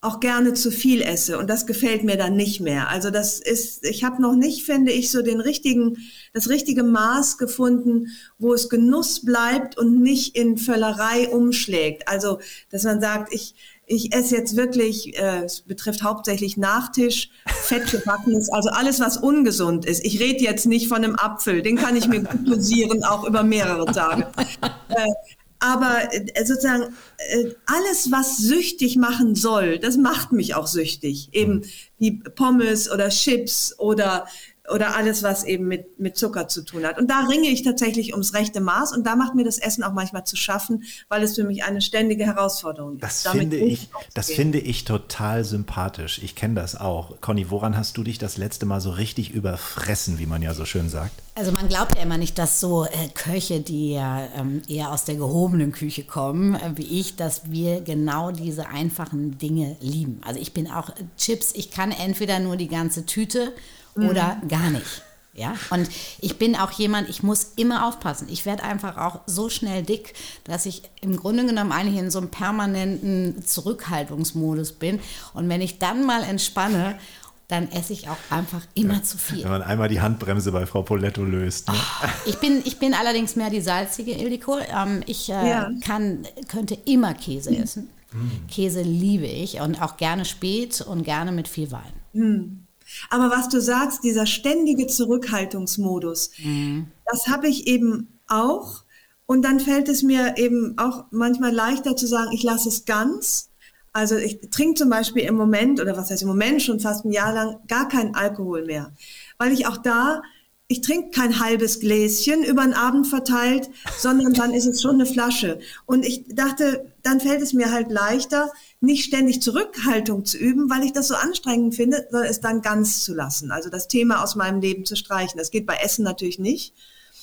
Speaker 4: auch gerne zu viel esse und das gefällt mir dann nicht mehr. Also das ist, ich habe noch nicht, finde ich, so den richtigen, das richtige Maß gefunden, wo es Genuss bleibt und nicht in Völlerei umschlägt. Also, dass man sagt, ich ich esse jetzt wirklich, äh, es betrifft hauptsächlich Nachtisch, fettgebackenes, also alles, was ungesund ist. Ich rede jetzt nicht von einem Apfel, den kann ich mir gut dosieren, auch über mehrere Tage. Äh, Aber sozusagen alles, was süchtig machen soll, das macht mich auch süchtig. Eben wie Pommes oder Chips oder oder alles, was eben mit mit Zucker zu tun hat. Und da ringe ich tatsächlich ums rechte Maß und da macht mir das Essen auch manchmal zu schaffen, weil es für mich eine ständige Herausforderung ist.
Speaker 2: Das
Speaker 4: Damit
Speaker 2: finde ich, das finde ich total sympathisch. Ich kenne das auch. Conny, woran hast du dich das letzte Mal so richtig überfressen, wie man ja so schön sagt?
Speaker 3: Also man glaubt ja immer nicht, dass so äh, Köche, die ja ähm, eher aus der gehobenen Küche kommen, äh, wie ich, dass wir genau diese einfachen Dinge lieben. Also ich bin auch äh, Chips, ich kann entweder nur die ganze Tüte oder mhm. gar nicht. Ja? Und ich bin auch jemand, ich muss immer aufpassen. Ich werde einfach auch so schnell dick, dass ich im Grunde genommen eigentlich in so einem permanenten Zurückhaltungsmodus bin. Und wenn ich dann mal entspanne, dann esse ich auch einfach immer ja, zu viel.
Speaker 2: Wenn man einmal die Handbremse bei Frau Poletto löst. Ne?
Speaker 3: Oh, ich, bin, ich bin allerdings mehr die salzige Ildiko. Ähm, ich äh, ja. kann, könnte immer Käse essen. Mm. Käse liebe ich und auch gerne spät und gerne mit viel Wein.
Speaker 4: Mm. Aber was du sagst, dieser ständige Zurückhaltungsmodus, mm. das habe ich eben auch. Und dann fällt es mir eben auch manchmal leichter zu sagen, ich lasse es ganz. Also ich trinke zum Beispiel im Moment, oder was heißt im Moment, schon fast ein Jahr lang gar keinen Alkohol mehr. Weil ich auch da, ich trinke kein halbes Gläschen über den Abend verteilt, sondern dann ist es schon eine Flasche. Und ich dachte, dann fällt es mir halt leichter, nicht ständig Zurückhaltung zu üben, weil ich das so anstrengend finde, sondern es dann ganz zu lassen. Also das Thema aus meinem Leben zu streichen. Das geht bei Essen natürlich nicht.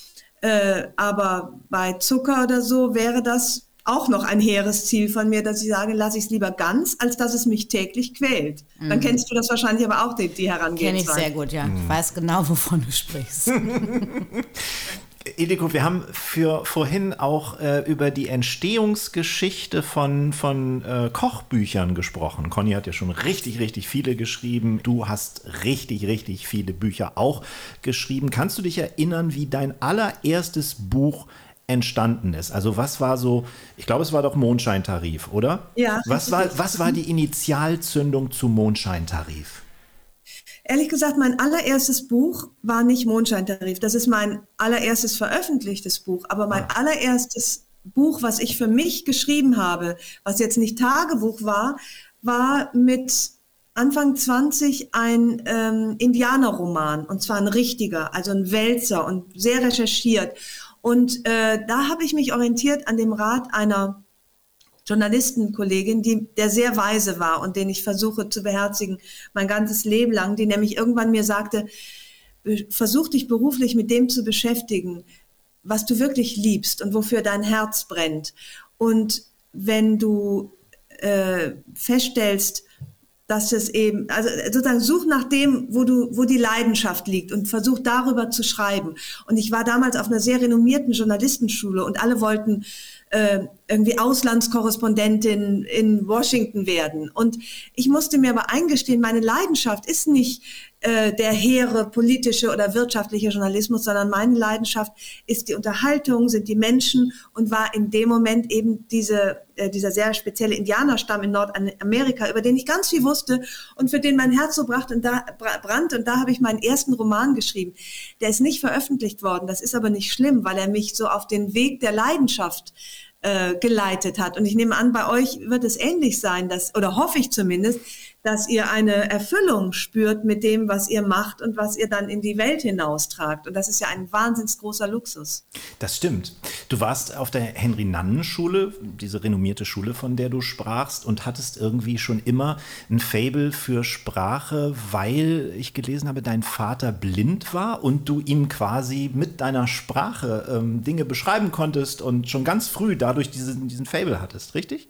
Speaker 4: Äh, aber bei Zucker oder so wäre das auch noch ein hehres Ziel von mir, dass ich sage, lasse ich es lieber ganz, als dass es mich täglich quält. Mhm. Dann kennst du das wahrscheinlich aber auch, die, die Herangehensweise.
Speaker 3: Kenn ich sehr gut, ja. Mhm. Ich weiß genau, wovon du sprichst.
Speaker 2: Ildiko, wir haben für vorhin auch äh, über die Entstehungsgeschichte von, von äh, Kochbüchern gesprochen. Conny hat ja schon richtig, richtig viele geschrieben. Du hast richtig, richtig viele Bücher auch geschrieben. Kannst du dich erinnern, wie dein allererstes Buch entstanden ist? Also was war so, ich glaube, es war doch Mondscheintarif, oder?
Speaker 4: Ja.
Speaker 2: Was war, was war die Initialzündung zu Mondscheintarif?
Speaker 4: Ehrlich gesagt, mein allererstes Buch war nicht Mondscheintarif. Das ist mein allererstes veröffentlichtes Buch. Aber mein ah. allererstes Buch, was ich für mich geschrieben habe, was jetzt nicht Tagebuch war, war mit Anfang zwanzig ein ähm, Indianerroman. Und zwar ein richtiger, also ein Wälzer und sehr recherchiert. Und äh, da habe ich mich orientiert an dem Rat einer Journalistenkollegin, die, der sehr weise war und den ich versuche zu beherzigen mein ganzes Leben lang, die nämlich irgendwann mir sagte, versuch dich beruflich mit dem zu beschäftigen, was du wirklich liebst und wofür dein Herz brennt. Und wenn du äh, feststellst, dass es eben, also sozusagen such nach dem, wo du, wo die Leidenschaft liegt und versuch darüber zu schreiben. Und ich war damals auf einer sehr renommierten Journalistenschule und alle wollten äh, irgendwie Auslandskorrespondentin in Washington werden. Und ich musste mir aber eingestehen, meine Leidenschaft ist nicht äh, der hehre politische oder wirtschaftliche Journalismus, sondern meine Leidenschaft ist die Unterhaltung, sind die Menschen und war in dem Moment eben diese, äh, dieser sehr spezielle Indianerstamm in Nordamerika, über den ich ganz viel wusste und für den mein Herz so bracht und da, brannt. Und da habe ich meinen ersten Roman geschrieben. Der ist nicht veröffentlicht worden, das ist aber nicht schlimm, weil er mich so auf den Weg der Leidenschaft äh, geleitet hat. Und ich nehme an, bei euch wird es ähnlich sein, dass, oder hoffe ich zumindest, dass ihr eine Erfüllung spürt mit dem, was ihr macht und was ihr dann in die Welt hinaustragt. Und das ist ja ein wahnsinnig großer Luxus.
Speaker 2: Das stimmt. Du warst auf der Henry-Nannen-Schule, diese renommierte Schule, von der du sprachst, und hattest irgendwie schon immer ein Faible für Sprache, weil ich gelesen habe, dein Vater blind war und du ihm quasi mit deiner Sprache ähm, Dinge beschreiben konntest und schon ganz früh dadurch diesen, diesen Faible hattest, richtig?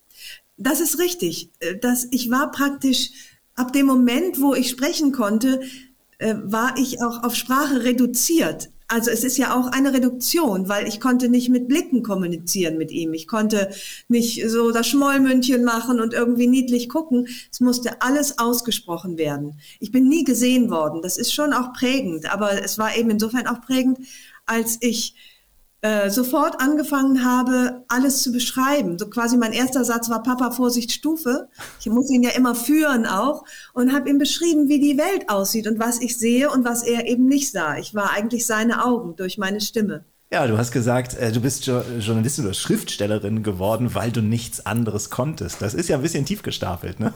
Speaker 4: Das ist richtig. Das, ich war praktisch, ab dem Moment, wo ich sprechen konnte, äh, war ich auch auf Sprache reduziert. also es ist ja auch eine Reduktion, weil ich konnte nicht mit Blicken kommunizieren mit ihm. Ich konnte nicht so das Schmollmündchen machen und irgendwie niedlich gucken. Es musste alles ausgesprochen werden. Ich bin nie gesehen worden. Das ist schon auch prägend, aber es war eben insofern auch prägend, als ich äh, sofort angefangen habe, alles zu beschreiben. So quasi mein erster Satz war: Papa, Vorsicht, Stufe. Ich muss ihn ja immer führen auch und habe ihm beschrieben, wie die Welt aussieht und was ich sehe und was er eben nicht sah. Ich war eigentlich seine Augen durch meine Stimme.
Speaker 2: Ja, du hast gesagt, äh, du bist jo- Journalistin oder Schriftstellerin geworden, weil du nichts anderes konntest. Das ist ja ein bisschen tief gestapelt, ne?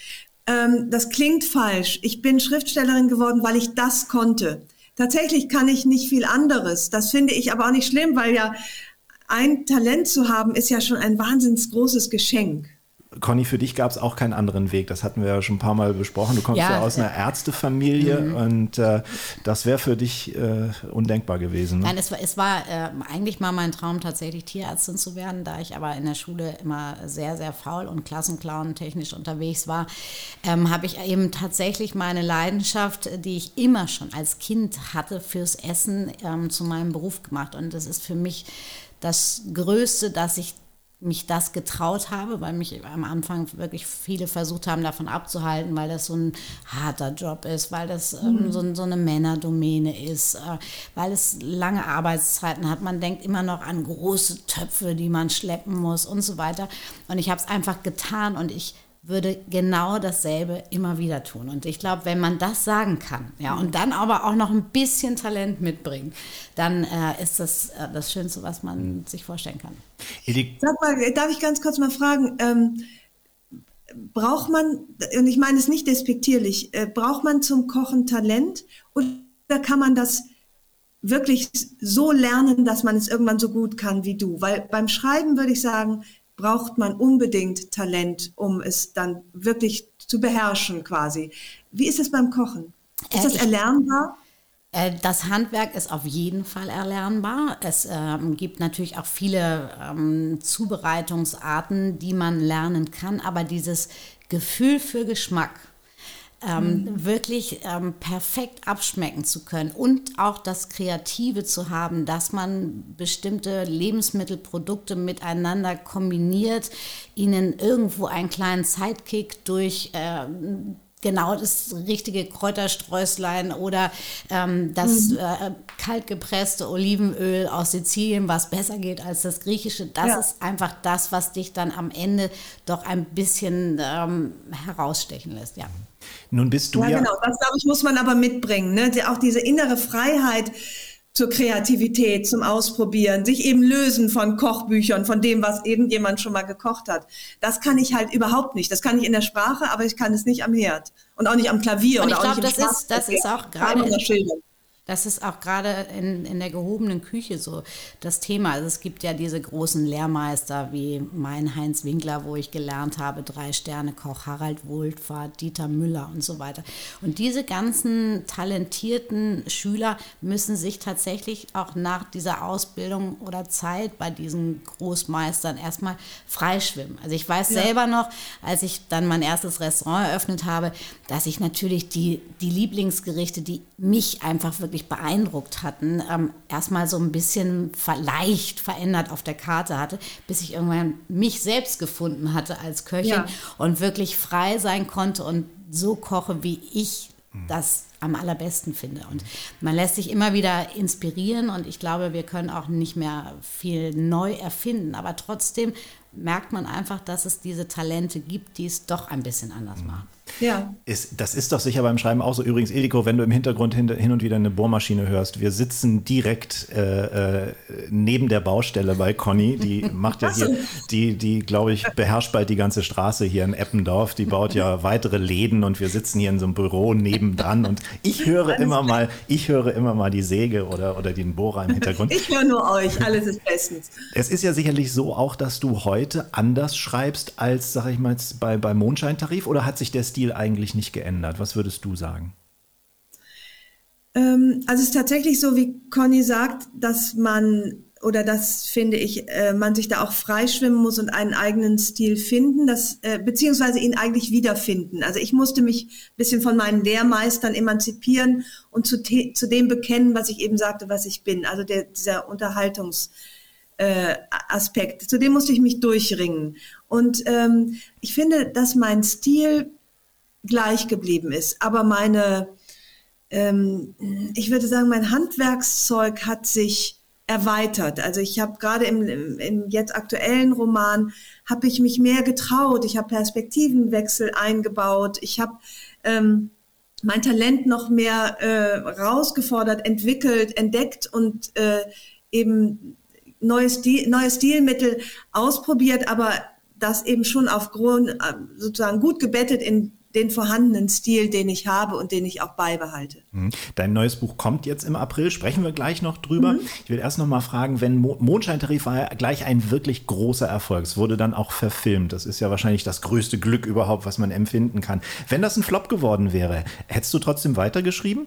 Speaker 4: Ähm, das klingt falsch. Ich bin Schriftstellerin geworden, weil ich das konnte. Tatsächlich kann ich nicht viel anderes. Das finde ich aber auch nicht schlimm, weil ja ein Talent zu haben, ist ja schon ein wahnsinnig großes Geschenk.
Speaker 2: Conny, für dich gab es auch keinen anderen Weg. Das hatten wir ja schon ein paar Mal besprochen. Du kommst ja, ja aus einer Ärztefamilie mhm. und äh, das wäre für dich äh, undenkbar gewesen. Ne?
Speaker 3: Nein, es war, es war äh, eigentlich mal mein Traum, tatsächlich Tierärztin zu werden. Da ich aber in der Schule immer sehr, sehr faul und Klassenclown technisch unterwegs war, ähm, habe ich eben tatsächlich meine Leidenschaft, die ich immer schon als Kind hatte, fürs Essen ähm, zu meinem Beruf gemacht. Und das ist für mich das Größte, dass ich mich das getraut habe, weil mich am Anfang wirklich viele versucht haben, davon abzuhalten, weil das so ein harter Job ist, weil das ähm, so, so eine Männerdomäne ist, äh, weil es lange Arbeitszeiten hat. Man denkt immer noch an große Töpfe, die man schleppen muss und so weiter. Und ich habe es einfach getan und ich würde genau dasselbe immer wieder tun. Und ich glaube, wenn man das sagen kann, ja, und dann aber auch noch ein bisschen Talent mitbringt, dann äh, ist das äh, das Schönste, was man sich vorstellen kann.
Speaker 4: Sag mal, darf ich ganz kurz mal fragen, ähm, braucht man, und ich meine es nicht despektierlich, äh, braucht man zum Kochen Talent oder kann man das wirklich so lernen, dass man es irgendwann so gut kann wie du? Weil beim Schreiben würde ich sagen, braucht man unbedingt Talent, um es dann wirklich zu beherrschen quasi. Wie ist es beim Kochen? Ist das erlernbar?
Speaker 3: Das Handwerk ist auf jeden Fall erlernbar. Es ähm, gibt natürlich auch viele ähm, Zubereitungsarten, die man lernen kann, aber dieses Gefühl für Geschmack, Ähm, mhm. wirklich ähm, perfekt abschmecken zu können und auch das Kreative zu haben, dass man bestimmte Lebensmittelprodukte miteinander kombiniert, ihnen irgendwo einen kleinen Sidekick durch äh, genau das richtige Kräutersträuslein oder ähm, das mhm. äh, kaltgepresste Olivenöl aus Sizilien, was besser geht als das griechische. Das ja. ist einfach das, was dich dann am Ende doch ein bisschen ähm, herausstechen lässt, ja.
Speaker 2: Nun bist du
Speaker 4: ja,
Speaker 2: ja...
Speaker 4: genau, das glaube ich, muss man aber mitbringen, ne? Die, auch diese innere Freiheit zur Kreativität, zum Ausprobieren, sich eben lösen von Kochbüchern, von dem, was irgendjemand schon mal gekocht hat. Das kann ich halt überhaupt nicht. Das kann ich in der Sprache, aber ich kann es nicht am Herd und auch nicht am Klavier.
Speaker 3: Und ich
Speaker 4: glaube,
Speaker 3: das ist, das ist auch gerade... Das ist auch gerade in, in der gehobenen Küche so das Thema. Also es gibt ja diese großen Lehrmeister wie mein Heinz Winkler, wo ich gelernt habe, Drei-Sterne-Koch, Harald Wohlfahrt, Dieter Müller und so weiter. Und diese ganzen talentierten Schüler müssen sich tatsächlich auch nach dieser Ausbildung oder Zeit bei diesen Großmeistern erstmal freischwimmen. Also ich weiß ja. selber noch, als ich dann mein erstes Restaurant eröffnet habe, dass ich natürlich die, die Lieblingsgerichte, die mich einfach wirklich beeindruckt hatten, ähm, erstmal so ein bisschen leicht verändert auf der Karte hatte, bis ich irgendwann mich selbst gefunden hatte als Köchin ja. und wirklich frei sein konnte und so koche, wie ich das am allerbesten finde. Und man lässt sich immer wieder inspirieren und ich glaube, wir können auch nicht mehr viel neu erfinden, aber trotzdem merkt man einfach, dass es diese Talente gibt, die es doch ein bisschen anders machen.
Speaker 4: Ja.
Speaker 2: Ist, das ist doch sicher beim Schreiben auch so. Übrigens, Ildiko, wenn du im Hintergrund hin, hin und wieder eine Bohrmaschine hörst, wir sitzen direkt äh, äh, neben der Baustelle bei Conny. Die macht ja hier, die, die glaube ich, beherrscht bald die ganze Straße hier in Eppendorf. Die baut ja weitere Läden und wir sitzen hier in so einem Büro nebendran und ich höre immer mal, ich höre immer mal die Säge oder, oder den Bohrer im Hintergrund.
Speaker 4: Ich höre nur euch, alles ist bestens.
Speaker 2: Es ist ja sicherlich so auch, dass du heute anders schreibst als, sag ich mal, jetzt bei, bei Mondscheintarif, oder hat sich der Stil eigentlich nicht geändert? Was würdest du sagen?
Speaker 4: Ähm, also es ist tatsächlich so, wie Conny sagt, dass man oder das finde ich, äh, man sich da auch freischwimmen muss und einen eigenen Stil finden, das, äh, beziehungsweise ihn eigentlich wiederfinden. Also ich musste mich ein bisschen von meinen Lehrmeistern emanzipieren und zu, te- zu dem bekennen, was ich eben sagte, was ich bin. Also der, dieser Unterhaltungs- Äh, Aspekt, zu dem musste ich mich durchringen. Und ähm, ich finde, dass mein Stil gleich geblieben ist, aber meine, ähm, ich würde sagen, mein Handwerkszeug hat sich erweitert. Also ich habe gerade im, im, im jetzt aktuellen Roman, habe ich mich mehr getraut, ich habe Perspektivenwechsel eingebaut, ich habe ähm, mein Talent noch mehr äh, rausgefordert, entwickelt, entdeckt und äh, eben neue, Stil, neue Stilmittel ausprobiert, aber das eben schon aufgrund, sozusagen gut gebettet in den vorhandenen Stil, den ich habe und den ich auch beibehalte.
Speaker 2: Dein neues Buch kommt jetzt im April, sprechen wir gleich noch drüber. Mhm. Ich will erst noch mal fragen, wenn Mo- Mondscheintarif war ja gleich ein wirklich großer Erfolg. Es wurde dann auch verfilmt. Das ist ja wahrscheinlich das größte Glück überhaupt, was man empfinden kann. Wenn das ein Flop geworden wäre, hättest du trotzdem weitergeschrieben?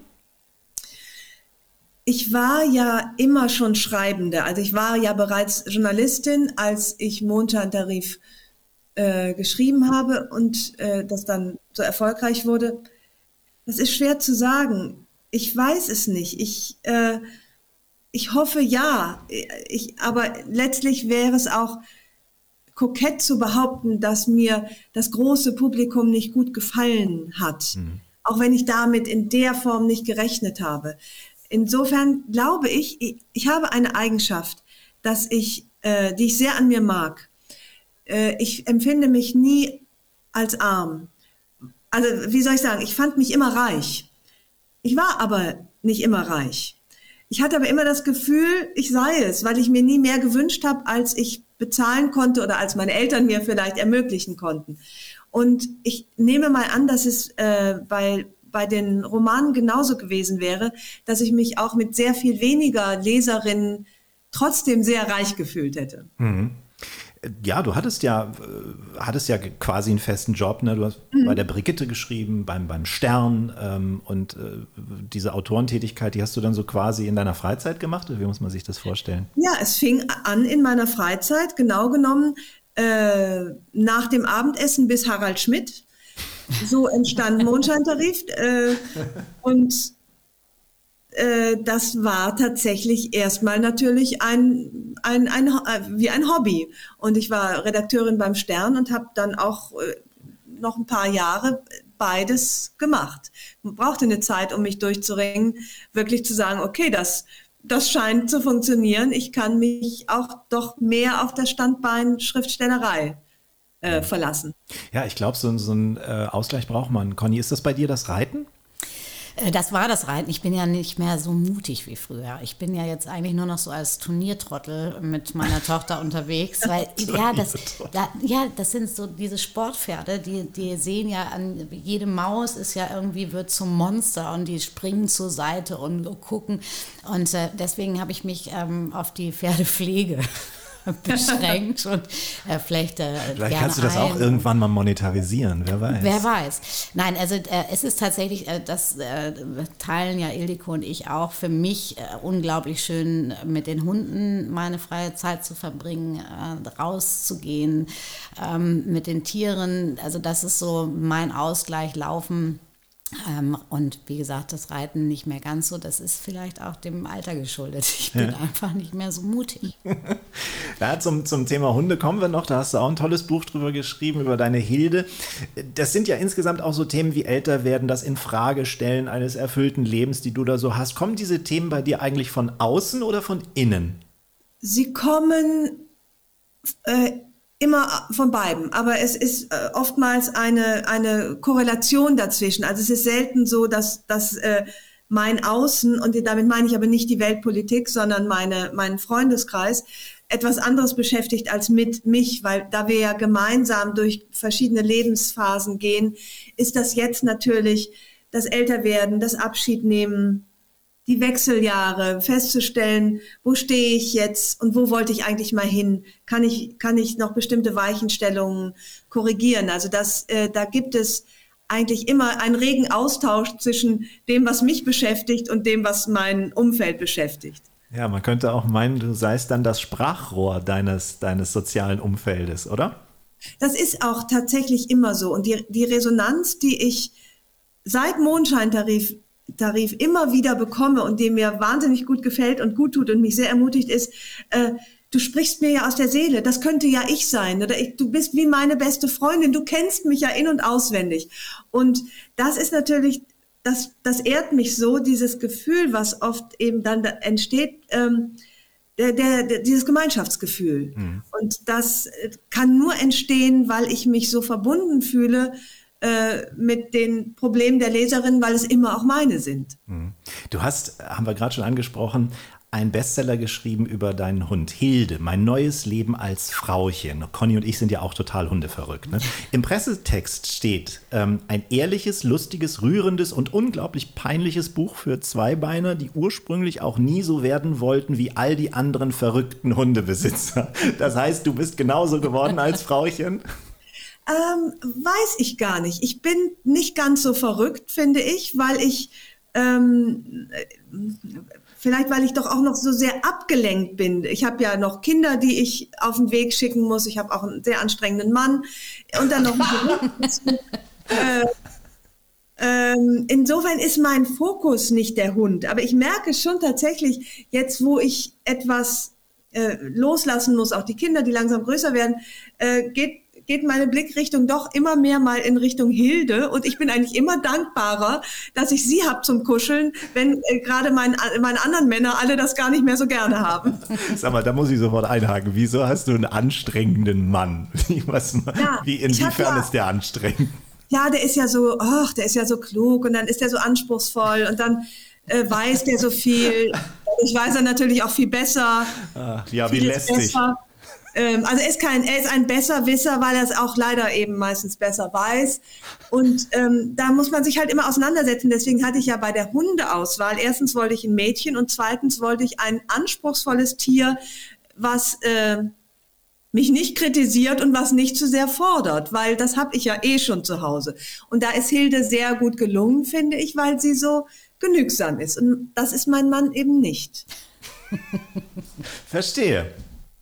Speaker 4: Ich war ja immer schon Schreibende. Also ich war ja bereits Journalistin, als ich Mondscheintarif äh, geschrieben habe und äh, das dann so erfolgreich wurde. Das ist schwer zu sagen. Ich weiß es nicht. Ich, äh, ich hoffe ja. Ich, aber letztlich wäre es auch kokett zu behaupten, dass mir das große Publikum nicht gut gefallen hat. Mhm. Auch wenn ich damit in der Form nicht gerechnet habe. Insofern glaube ich, ich, ich habe eine Eigenschaft, dass ich, äh, die ich sehr an mir mag. Äh, ich empfinde mich nie als arm. Also wie soll ich sagen, ich fand mich immer reich. Ich war aber nicht immer reich. Ich hatte aber immer das Gefühl, ich sei es, weil ich mir nie mehr gewünscht habe, als ich bezahlen konnte oder als meine Eltern mir vielleicht ermöglichen konnten. Und ich nehme mal an, dass es äh, bei bei den Romanen genauso gewesen wäre, dass ich mich auch mit sehr viel weniger Leserinnen trotzdem sehr reich gefühlt hätte.
Speaker 2: Mhm. Ja, du hattest ja, hattest ja quasi einen festen Job, ne? Du hast mhm. bei der Brigitte geschrieben, beim, beim Stern ähm, und äh, diese Autorentätigkeit, die hast du dann so quasi in deiner Freizeit gemacht, oder wie muss man sich das vorstellen?
Speaker 4: Ja, es fing an in meiner Freizeit, genau genommen äh, nach dem Abendessen bis Harald Schmidt. So entstand Mondscheintarif äh, und äh, das war tatsächlich erstmal natürlich ein, ein, ein, wie ein Hobby. Und ich war Redakteurin beim Stern und habe dann auch äh, noch ein paar Jahre beides gemacht. Man brauchte eine Zeit, um mich durchzuringen, wirklich zu sagen, okay, das, das scheint zu funktionieren. Ich kann mich auch doch mehr auf das Standbein Schriftstellerei Äh, verlassen.
Speaker 2: Ja, ich glaube, so, so einen äh, Ausgleich braucht man. Conny, ist das bei dir das Reiten?
Speaker 3: Äh, das war das Reiten. Ich bin ja nicht mehr so mutig wie früher. Ich bin ja jetzt eigentlich nur noch so als Turniertrottel mit meiner Tochter unterwegs. Weil, ja, das, da, ja, das sind so diese Sportpferde, die, die sehen ja an, jede Maus ist ja irgendwie, wird zum Monster und die springen zur Seite und gucken. Und äh, deswegen habe ich mich ähm, auf die Pferdepflege beschränkt und äh, vielleicht äh,
Speaker 2: Vielleicht kannst du das ein. auch irgendwann mal monetarisieren, wer weiß.
Speaker 3: Wer weiß. Nein, also äh, es ist tatsächlich, äh, das äh, teilen ja Ildiko und ich auch, für mich äh, unglaublich schön, mit den Hunden meine freie Zeit zu verbringen, äh, rauszugehen, ähm, mit den Tieren, also das ist so mein Ausgleich, Laufen. Ähm, und wie gesagt, das Reiten nicht mehr ganz so, das ist vielleicht auch dem Alter geschuldet. Ich bin ja. einfach nicht mehr so mutig.
Speaker 2: Ja, zum, zum Thema Hunde kommen wir noch, da hast du auch ein tolles Buch drüber geschrieben, über deine Hilde. Das sind ja insgesamt auch so Themen wie älter werden, das Infragestellen eines erfüllten Lebens, die du da so hast. Kommen diese Themen bei dir eigentlich von außen oder von innen?
Speaker 4: Sie kommen äh, immer von beiden, aber es ist äh, oftmals eine, eine Korrelation dazwischen. Also es ist selten so, dass, dass äh, mein Außen, und damit meine ich aber nicht die Weltpolitik, sondern meine, meinen Freundeskreis, etwas anderes beschäftigt als mit mich, weil da wir ja gemeinsam durch verschiedene Lebensphasen gehen, ist das jetzt natürlich das Älterwerden, das Abschiednehmen, die Wechseljahre, festzustellen, wo stehe ich jetzt und wo wollte ich eigentlich mal hin? Kann ich, kann ich noch bestimmte Weichenstellungen korrigieren? Also das, äh, da gibt es eigentlich immer einen regen Austausch zwischen dem, was mich beschäftigt und dem, was mein Umfeld beschäftigt.
Speaker 2: Ja, man könnte auch meinen, du seist dann das Sprachrohr deines, deines sozialen Umfeldes, oder?
Speaker 4: Das ist auch tatsächlich immer so. Und die, die Resonanz, die ich seit Mondscheintarif Tarif immer wieder bekomme und die mir wahnsinnig gut gefällt und gut tut und mich sehr ermutigt, ist, äh, du sprichst mir ja aus der Seele, das könnte ja ich sein oder ich, du bist wie meine beste Freundin, du kennst mich ja in- und auswendig. Und das ist natürlich, das, das ehrt mich so, dieses Gefühl, was oft eben dann da entsteht, ähm, Der, der, der, dieses Gemeinschaftsgefühl. Mhm. Und das kann nur entstehen, weil ich mich so verbunden fühle äh, mit den Problemen der Leserin, weil es immer auch meine sind.
Speaker 2: Mhm. Du hast, haben wir gerade schon angesprochen, einen Bestseller geschrieben über deinen Hund Hilde, mein neues Leben als Frauchen. Conny und ich sind ja auch total hundeverrückt. Ne? Im Pressetext steht, ähm, ein ehrliches, lustiges, rührendes und unglaublich peinliches Buch für Zweibeiner, die ursprünglich auch nie so werden wollten wie all die anderen verrückten Hundebesitzer. Das heißt, du bist genauso geworden als Frauchen?
Speaker 4: Ähm, weiß ich gar nicht. Ich bin nicht ganz so verrückt, finde ich, weil ich ähm, vielleicht, weil ich doch auch noch so sehr abgelenkt bin. Ich habe ja noch Kinder, die ich auf den Weg schicken muss. Ich habe auch einen sehr anstrengenden Mann. Und dann noch einen äh, ähm, insofern ist mein Fokus nicht der Hund. Aber ich merke schon tatsächlich, jetzt wo ich etwas äh, loslassen muss, auch die Kinder, die langsam größer werden, äh, geht geht meine Blickrichtung doch immer mehr mal in Richtung Hilde und ich bin eigentlich immer dankbarer, dass ich sie habe zum Kuscheln, wenn äh, gerade mein, meine anderen Männer alle das gar nicht mehr so gerne haben.
Speaker 2: Sag mal, da muss ich sofort einhaken. Wieso hast du einen anstrengenden Mann? Was,
Speaker 4: ja,
Speaker 2: wie inwiefern
Speaker 4: ja,
Speaker 2: ist der anstrengend?
Speaker 4: Ja, der ist ja so, ach, der ist ja so klug und dann ist der so anspruchsvoll und dann äh, weiß der so viel. Ich weiß er natürlich auch viel besser.
Speaker 2: Ach, ja, wie lästig.
Speaker 4: Also er ist kein, er ist ein Besserwisser, weil er es auch leider eben meistens besser weiß. Und ähm, da muss man sich halt immer auseinandersetzen. Deswegen hatte ich ja bei der Hundeauswahl, erstens wollte ich ein Mädchen und zweitens wollte ich ein anspruchsvolles Tier, was äh, mich nicht kritisiert und was nicht zu sehr fordert, weil das habe ich ja eh schon zu Hause. Und da ist Hilde sehr gut gelungen, finde ich, weil sie so genügsam ist. Und das ist mein Mann eben nicht.
Speaker 2: Verstehe.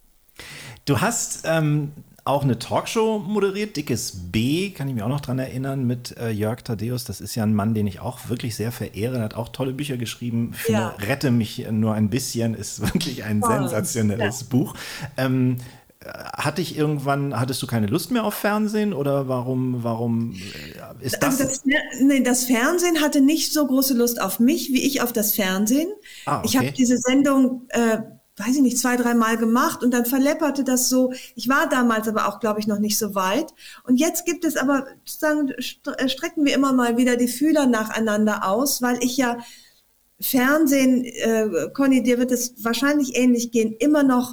Speaker 2: Du hast ähm, auch eine Talkshow moderiert, Dickes B, kann ich mich auch noch dran erinnern, mit äh, Jörg Thaddeus. Das ist ja ein Mann, den ich auch wirklich sehr verehre. Er hat auch tolle Bücher geschrieben. Ich finde, ja. Rette mich nur ein bisschen ist wirklich ein oh, sensationelles ja. Buch. Ähm, hatte ich irgendwann, hattest du keine Lust mehr auf Fernsehen oder warum, warum ist das?
Speaker 4: Also das, nee, das Fernsehen hatte nicht so große Lust auf mich, wie ich auf das Fernsehen. Ah, okay. Ich habe diese Sendung äh, weiß ich nicht, zwei, drei Mal gemacht und dann verlepperte das so. Ich war damals aber auch, glaube ich, noch nicht so weit. Und jetzt gibt es aber, sozusagen, strecken wir immer mal wieder die Fühler nacheinander aus, weil ich ja Fernsehen, äh, Conny, dir wird es wahrscheinlich ähnlich gehen, immer noch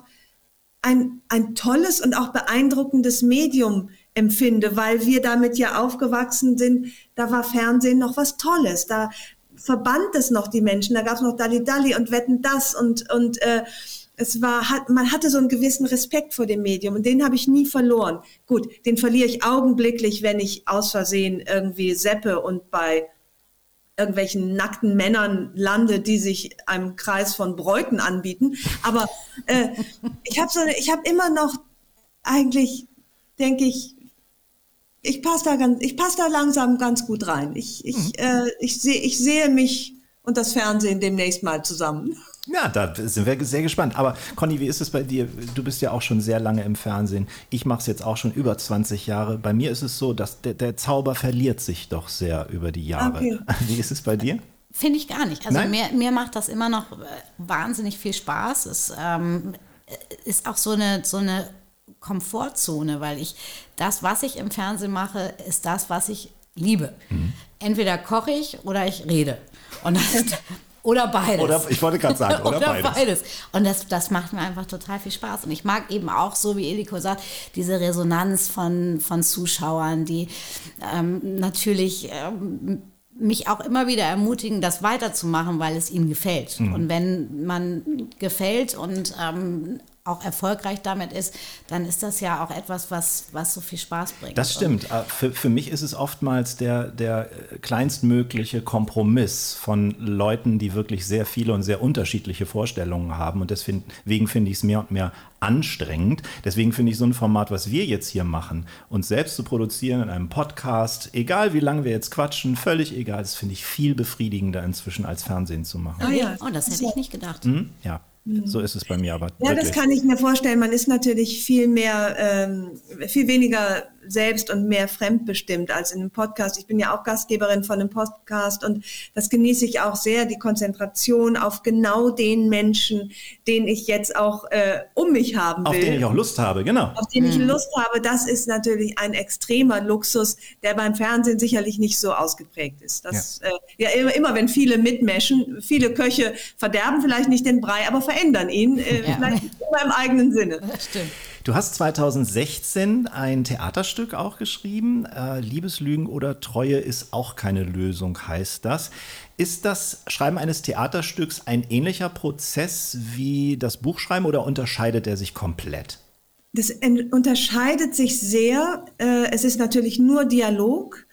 Speaker 4: ein, ein tolles und auch beeindruckendes Medium empfinde, weil wir damit ja aufgewachsen sind. Da war Fernsehen noch was Tolles. Da verband es noch die Menschen. Da gab es noch Dalli Dalli und Wetten das und und äh, es war, hat, man hatte so einen gewissen Respekt vor dem Medium und den habe ich nie verloren. Gut, den verliere ich augenblicklich, wenn ich aus Versehen irgendwie seppe und bei irgendwelchen nackten Männern lande, die sich einem Kreis von Bräuten anbieten. Aber äh, ich habe so, ich habe immer noch eigentlich, denke ich, ich passe da ganz, ich passe da langsam ganz gut rein. Ich, ich, mhm. äh, ich sehe, ich sehe mich und das Fernsehen demnächst mal zusammen.
Speaker 2: Ja, da sind wir sehr gespannt. Aber Conny, wie ist es bei dir? Du bist ja auch schon sehr lange im Fernsehen. Ich mache es jetzt auch schon über zwanzig Jahre. Bei mir ist es so, dass der, der Zauber verliert sich doch sehr über die Jahre. Okay. Wie ist es bei dir?
Speaker 3: Finde ich gar nicht. Also mir, mir macht das immer noch wahnsinnig viel Spaß. Es ähm, ist auch so eine, so eine Komfortzone, weil ich das, was ich im Fernsehen mache, ist das, was ich liebe. Mhm. Entweder koche ich oder ich rede. Und das Oder beides.
Speaker 2: Oder, ich wollte gerade sagen, oder, oder beides. beides.
Speaker 3: Und das, das macht mir einfach total viel Spaß. Und ich mag eben auch, so wie Eliko sagt, diese Resonanz von, von Zuschauern, die ähm, natürlich ähm, mich auch immer wieder ermutigen, das weiterzumachen, weil es ihnen gefällt. Mhm. Und wenn man gefällt und ähm, auch erfolgreich damit ist, dann ist das ja auch etwas, was, was so viel Spaß bringt.
Speaker 2: Das stimmt. Für, für mich ist es oftmals der, der kleinstmögliche Kompromiss von Leuten, die wirklich sehr viele und sehr unterschiedliche Vorstellungen haben. Und deswegen finde ich es mehr und mehr anstrengend. Deswegen finde ich so ein Format, was wir jetzt hier machen, uns selbst zu produzieren in einem Podcast, egal wie lange wir jetzt quatschen, völlig egal, das finde ich viel befriedigender inzwischen als Fernsehen zu machen.
Speaker 3: Oh, ja. Oh, das hätte ich nicht gedacht.
Speaker 2: Hm? Ja. So ist es bei mir aber.
Speaker 4: Ja,
Speaker 2: wirklich.
Speaker 4: Das kann ich mir vorstellen. Man ist natürlich viel mehr, ähm, viel weniger selbst und mehr fremdbestimmt als in einem Podcast. Ich bin ja auch Gastgeberin von einem Podcast und das genieße ich auch sehr, die Konzentration auf genau den Menschen, den ich jetzt auch äh, um mich haben will.
Speaker 2: Auf den ich auch Lust habe, genau.
Speaker 4: Auf den ich Lust habe, das ist natürlich ein extremer Luxus, der beim Fernsehen sicherlich nicht so ausgeprägt ist. Das, ja, äh, ja immer, immer wenn viele mitmischen, viele Köche verderben vielleicht nicht den Brei, aber verändern ihn, äh, ja. vielleicht immer im eigenen Sinne.
Speaker 3: Das stimmt.
Speaker 2: Du hast zweitausendsechzehn ein Theaterstück auch geschrieben. Äh, Liebeslügen oder Treue ist auch keine Lösung, heißt das. Ist das Schreiben eines Theaterstücks ein ähnlicher Prozess wie das Buchschreiben oder unterscheidet er sich komplett?
Speaker 4: Das unterscheidet sich sehr. Äh, es ist natürlich nur Dialog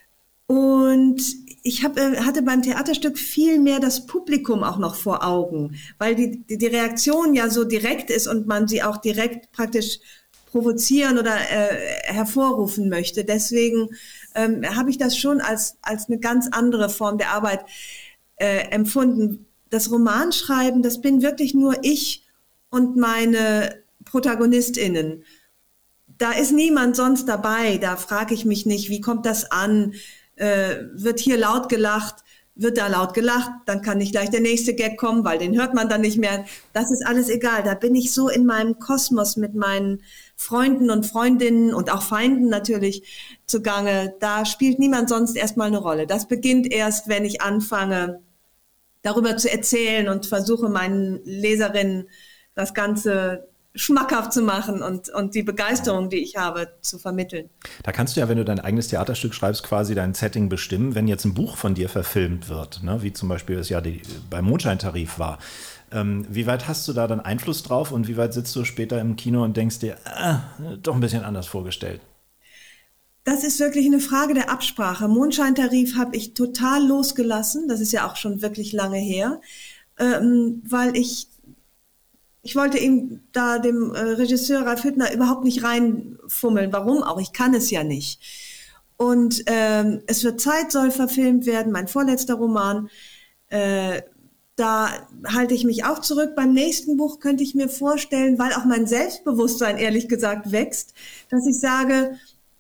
Speaker 4: und ich hab, hatte beim Theaterstück viel mehr das Publikum auch noch vor Augen, weil die, die, die Reaktion ja so direkt ist und man sie auch direkt praktisch provozieren oder äh, hervorrufen möchte. Deswegen ähm, habe ich das schon als, als eine ganz andere Form der Arbeit äh, empfunden. Das Romanschreiben, das bin wirklich nur ich und meine ProtagonistInnen. Da ist niemand sonst dabei. Da frage ich mich nicht, wie kommt das an? Äh, wird hier laut gelacht, wird da laut gelacht, dann kann nicht gleich der nächste Gag kommen, weil den hört man dann nicht mehr. Das ist alles egal. Da bin ich so in meinem Kosmos mit meinen Freunden und Freundinnen und auch Feinden natürlich zugange. Da spielt niemand sonst erstmal eine Rolle. Das beginnt erst, wenn ich anfange, darüber zu erzählen und versuche, meinen Leserinnen das Ganze schmackhaft zu machen und, und die Begeisterung, die ich habe, zu vermitteln.
Speaker 2: Da kannst du ja, wenn du dein eigenes Theaterstück schreibst, quasi dein Setting bestimmen. Wenn jetzt ein Buch von dir verfilmt wird, ne, wie zum Beispiel es ja die, beim Mondscheintarif war, ähm, wie weit hast du da dann Einfluss drauf und wie weit sitzt du später im Kino und denkst dir, äh, doch ein bisschen anders vorgestellt?
Speaker 4: Das ist wirklich eine Frage der Absprache. Mondscheintarif habe ich total losgelassen, das ist ja auch schon wirklich lange her, ähm, weil ich Ich wollte ihm da dem äh, Regisseur Ralf Hüttner überhaupt nicht reinfummeln. Warum auch? Ich kann es ja nicht. Und ähm, Es wird Zeit soll verfilmt werden, mein vorletzter Roman. Äh, da halte ich mich auch zurück. Beim nächsten Buch könnte ich mir vorstellen, weil auch mein Selbstbewusstsein ehrlich gesagt wächst, dass ich sage,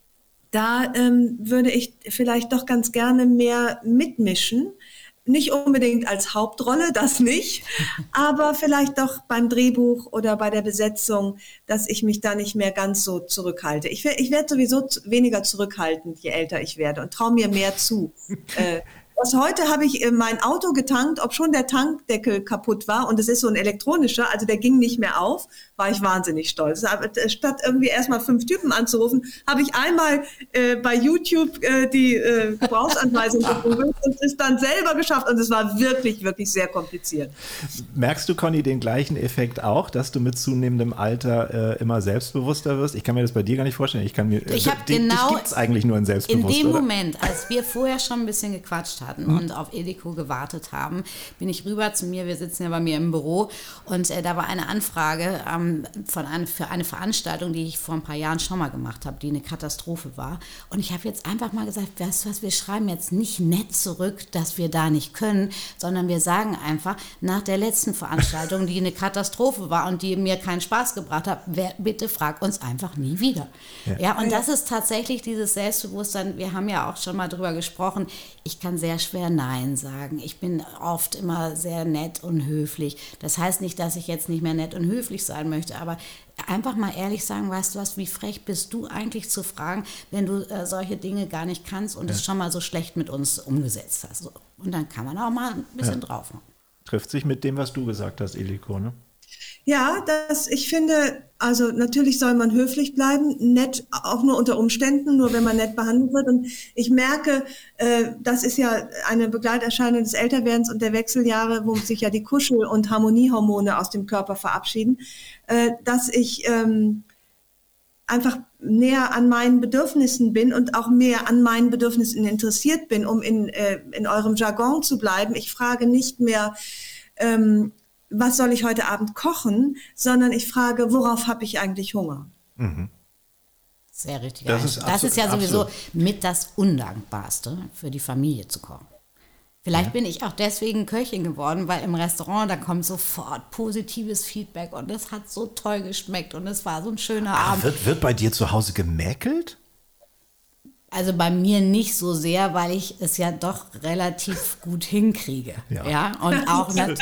Speaker 4: da ähm, würde ich vielleicht doch ganz gerne mehr mitmischen. Nicht unbedingt als Hauptrolle, das nicht, aber vielleicht doch beim Drehbuch oder bei der Besetzung, dass ich mich da nicht mehr ganz so zurückhalte. Ich, ich werde sowieso weniger zurückhaltend, je älter ich werde und traue mir mehr zu. äh, Was heute habe ich mein Auto getankt, ob schon der Tankdeckel kaputt war und es ist so ein elektronischer, also der ging nicht mehr auf, war ich wahnsinnig stolz. Statt irgendwie erstmal fünf Typen anzurufen, habe ich einmal äh, bei YouTube äh, die äh, Gebrauchsanweisung gegoogelt und es dann selber geschafft und es war wirklich, wirklich sehr kompliziert.
Speaker 2: Merkst du, Conny, den gleichen Effekt auch, dass du mit zunehmendem Alter äh, immer selbstbewusster wirst? Ich kann mir das bei dir gar nicht vorstellen. Ich kann mir,
Speaker 3: ich habe
Speaker 2: die,
Speaker 3: genau
Speaker 2: dich gibt's eigentlich nur in Selbstbewusst,
Speaker 3: in dem
Speaker 2: oder?
Speaker 3: Moment, als wir vorher schon ein bisschen gequatscht haben, hatten und auf Eliko gewartet haben, bin ich rüber zu mir, wir sitzen ja bei mir im Büro und äh, da war eine Anfrage ähm, von eine, für eine Veranstaltung, die ich vor ein paar Jahren schon mal gemacht habe, die eine Katastrophe war und ich habe jetzt einfach mal gesagt, weißt du was, wir schreiben jetzt nicht nett zurück, dass wir da nicht können, sondern wir sagen einfach, nach der letzten Veranstaltung, die eine Katastrophe war und die mir keinen Spaß gebracht hat, wer, bitte frag uns einfach nie wieder. Ja, ja und das ist tatsächlich dieses Selbstbewusstsein, wir haben ja auch schon mal drüber gesprochen, ich kann sehr schwer Nein sagen. Ich bin oft immer sehr nett und höflich. Das heißt nicht, dass ich jetzt nicht mehr nett und höflich sein möchte, aber einfach mal ehrlich sagen, weißt du was, wie frech bist du eigentlich zu fragen, wenn du äh, solche Dinge gar nicht kannst und es ja. schon mal so schlecht mit uns umgesetzt hast. So. Und dann kann man auch mal ein bisschen ja. draufhauen.
Speaker 2: Trifft sich mit dem, was du gesagt hast, Eliko, ne?
Speaker 4: Ja, das, ich finde, also natürlich soll man höflich bleiben, nett, auch nur unter Umständen, nur wenn man nett behandelt wird. Und ich merke, äh, das ist ja eine Begleiterscheinung des Älterwerdens und der Wechseljahre, wo sich ja die Kuschel- und Harmoniehormone aus dem Körper verabschieden, äh, dass ich ähm, einfach näher an meinen Bedürfnissen bin und auch mehr an meinen Bedürfnissen interessiert bin, um in, äh, in eurem Jargon zu bleiben. Ich frage nicht mehr, ähm, was soll ich heute Abend kochen, sondern ich frage, worauf habe ich eigentlich Hunger?
Speaker 2: Mhm.
Speaker 3: Sehr richtig.
Speaker 2: Das
Speaker 3: Das
Speaker 2: ist
Speaker 3: ist,
Speaker 2: absolut,
Speaker 3: das ist ja sowieso
Speaker 2: absolut.
Speaker 3: mit das Undankbarste, für die Familie zu kochen. Vielleicht ja. bin ich auch deswegen Köchin geworden, weil im Restaurant, da kommt sofort positives Feedback und es hat so toll geschmeckt und es war so ein schöner
Speaker 2: Ah,
Speaker 3: Abend.
Speaker 2: wird, wird bei dir zu Hause gemäkelt?
Speaker 3: Also bei mir nicht so sehr, weil ich es ja doch relativ gut hinkriege.
Speaker 2: Ja.
Speaker 3: Ja, und auch nat-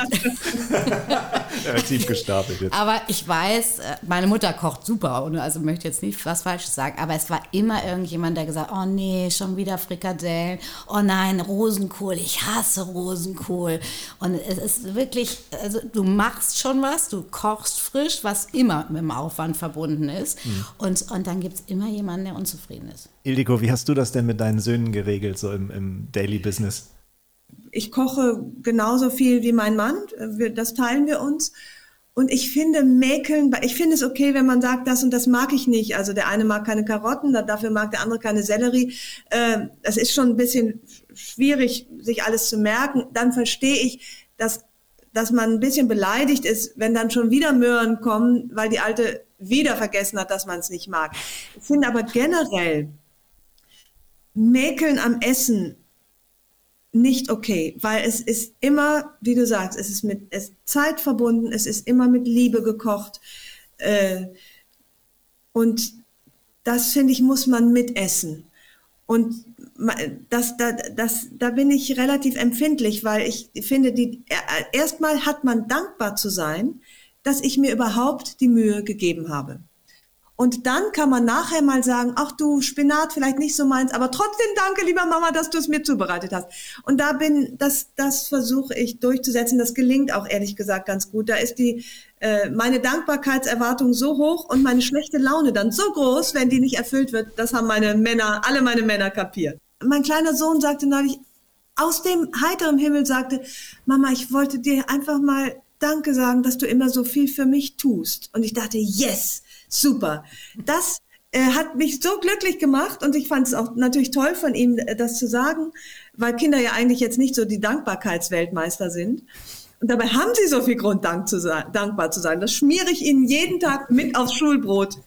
Speaker 2: Relativ gestapelt jetzt.
Speaker 3: Aber ich weiß, meine Mutter kocht super und also möchte jetzt nicht was Falsches sagen, aber es war immer irgendjemand, der gesagt, oh nee, schon wieder Frikadellen, oh nein, Rosenkohl, ich hasse Rosenkohl. Und es ist wirklich, also du machst schon was, du kochst frisch, was immer mit dem Aufwand verbunden ist. Mhm. Und, und dann gibt es immer jemanden, der unzufrieden ist.
Speaker 2: Ildiko, wie hast du das denn mit deinen Söhnen geregelt, so im, im Daily Business?
Speaker 4: Ich koche genauso viel wie mein Mann, wir, das teilen wir uns. Und ich finde Mäkeln, ich finde es okay, wenn man sagt, das und das mag ich nicht. Also der eine mag keine Karotten, dafür mag der andere keine Sellerie. Äh, das ist schon ein bisschen schwierig, sich alles zu merken. Dann verstehe ich, dass, dass man ein bisschen beleidigt ist, wenn dann schon wieder Möhren kommen, weil die Alte wieder vergessen hat, dass man es nicht mag. Ich finde aber generell Mäkeln am Essen nicht okay, weil es ist immer, wie du sagst, es ist mit es Zeit verbunden, es ist immer mit Liebe gekocht äh, und das, finde ich, muss man mitessen. Und das, das, das, da bin ich relativ empfindlich, weil ich finde, die, erstmal hat man dankbar zu sein, dass ich mir überhaupt die Mühe gegeben habe. Und dann kann man nachher mal sagen, ach du, Spinat vielleicht nicht so meins, aber trotzdem danke, lieber Mama, dass du es mir zubereitet hast. Und da bin, das, das versuche ich durchzusetzen. Das gelingt auch ehrlich gesagt ganz gut. Da ist die, äh, meine Dankbarkeitserwartung so hoch und meine schlechte Laune dann so groß, wenn die nicht erfüllt wird. Das haben meine Männer, alle meine Männer kapiert. Mein kleiner Sohn sagte neulich, aus dem heiteren Himmel sagte, Mama, ich wollte dir einfach mal Danke sagen, dass du immer so viel für mich tust. Und ich dachte, yes! Super. Das äh, hat mich so glücklich gemacht und ich fand es auch natürlich toll von ihm, das zu sagen, weil Kinder ja eigentlich jetzt nicht so die Dankbarkeitsweltmeister sind. Und dabei haben sie so viel Grund, dank zu sein, dankbar zu sein. Das schmiere ich ihnen jeden Tag mit aufs Schulbrot.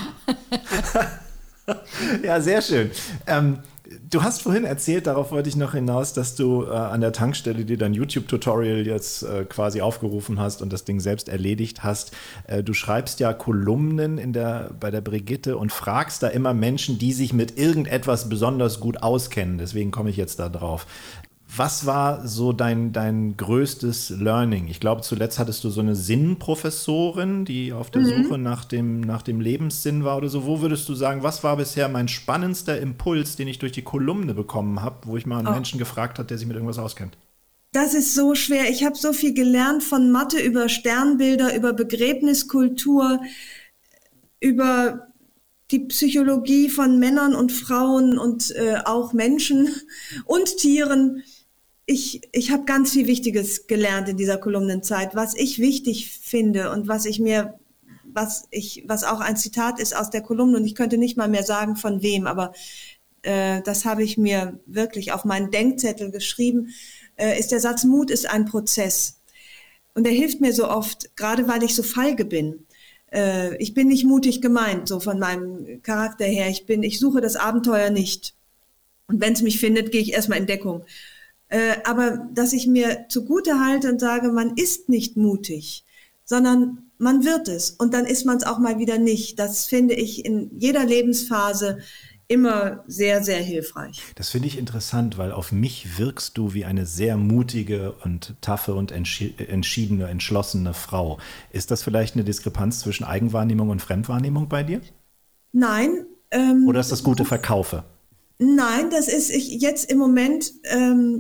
Speaker 2: Ja, sehr schön. Ähm, du hast vorhin erzählt, darauf wollte ich noch hinaus, dass du äh, an der Tankstelle dir dein YouTube-Tutorial jetzt äh, quasi aufgerufen hast und das Ding selbst erledigt hast. Äh, du schreibst ja Kolumnen in der, bei der Brigitte und fragst da immer Menschen, die sich mit irgendetwas besonders gut auskennen. Deswegen komme ich jetzt da drauf. Was war so dein, dein größtes Learning? Ich glaube, zuletzt hattest du so eine Sinnprofessorin, die auf der mhm. Suche nach dem, nach dem Lebenssinn war oder so. Wo würdest du sagen, was war bisher mein spannendster Impuls, den ich durch die Kolumne bekommen habe, wo ich mal einen oh. Menschen gefragt habe, der sich mit irgendwas auskennt?
Speaker 4: Das ist so schwer. Ich habe so viel gelernt von Mathe über Sternbilder, über Begräbniskultur, über die Psychologie von Männern und Frauen und äh, auch Menschen und Tieren. Ich, ich habe ganz viel Wichtiges gelernt in dieser Kolumnenzeit, was ich wichtig finde und was ich mir, was ich, was auch ein Zitat ist aus der Kolumne und ich könnte nicht mal mehr sagen von wem, aber äh, das habe ich mir wirklich auf meinen Denkzettel geschrieben, äh, ist der Satz, Mut ist ein Prozess. Und der hilft mir so oft, gerade weil ich so feige bin. Äh, ich bin nicht mutig gemeint, so von meinem Charakter her. Ich bin, ich suche das Abenteuer nicht. Und wenn es mich findet, gehe ich erstmal in Deckung. Aber dass ich mir zugute halte und sage, man ist nicht mutig, sondern man wird es. Und dann ist man es auch mal wieder nicht. Das finde ich in jeder Lebensphase immer sehr, sehr hilfreich.
Speaker 2: Das finde ich interessant, weil auf mich wirkst du wie eine sehr mutige und taffe und entschiedene, entschlossene Frau. Ist das vielleicht eine Diskrepanz zwischen Eigenwahrnehmung und Fremdwahrnehmung bei dir?
Speaker 4: Nein. Ähm,
Speaker 2: Oder ist das gute Verkaufe?
Speaker 4: Nein, das ist ich jetzt im Moment... Ähm,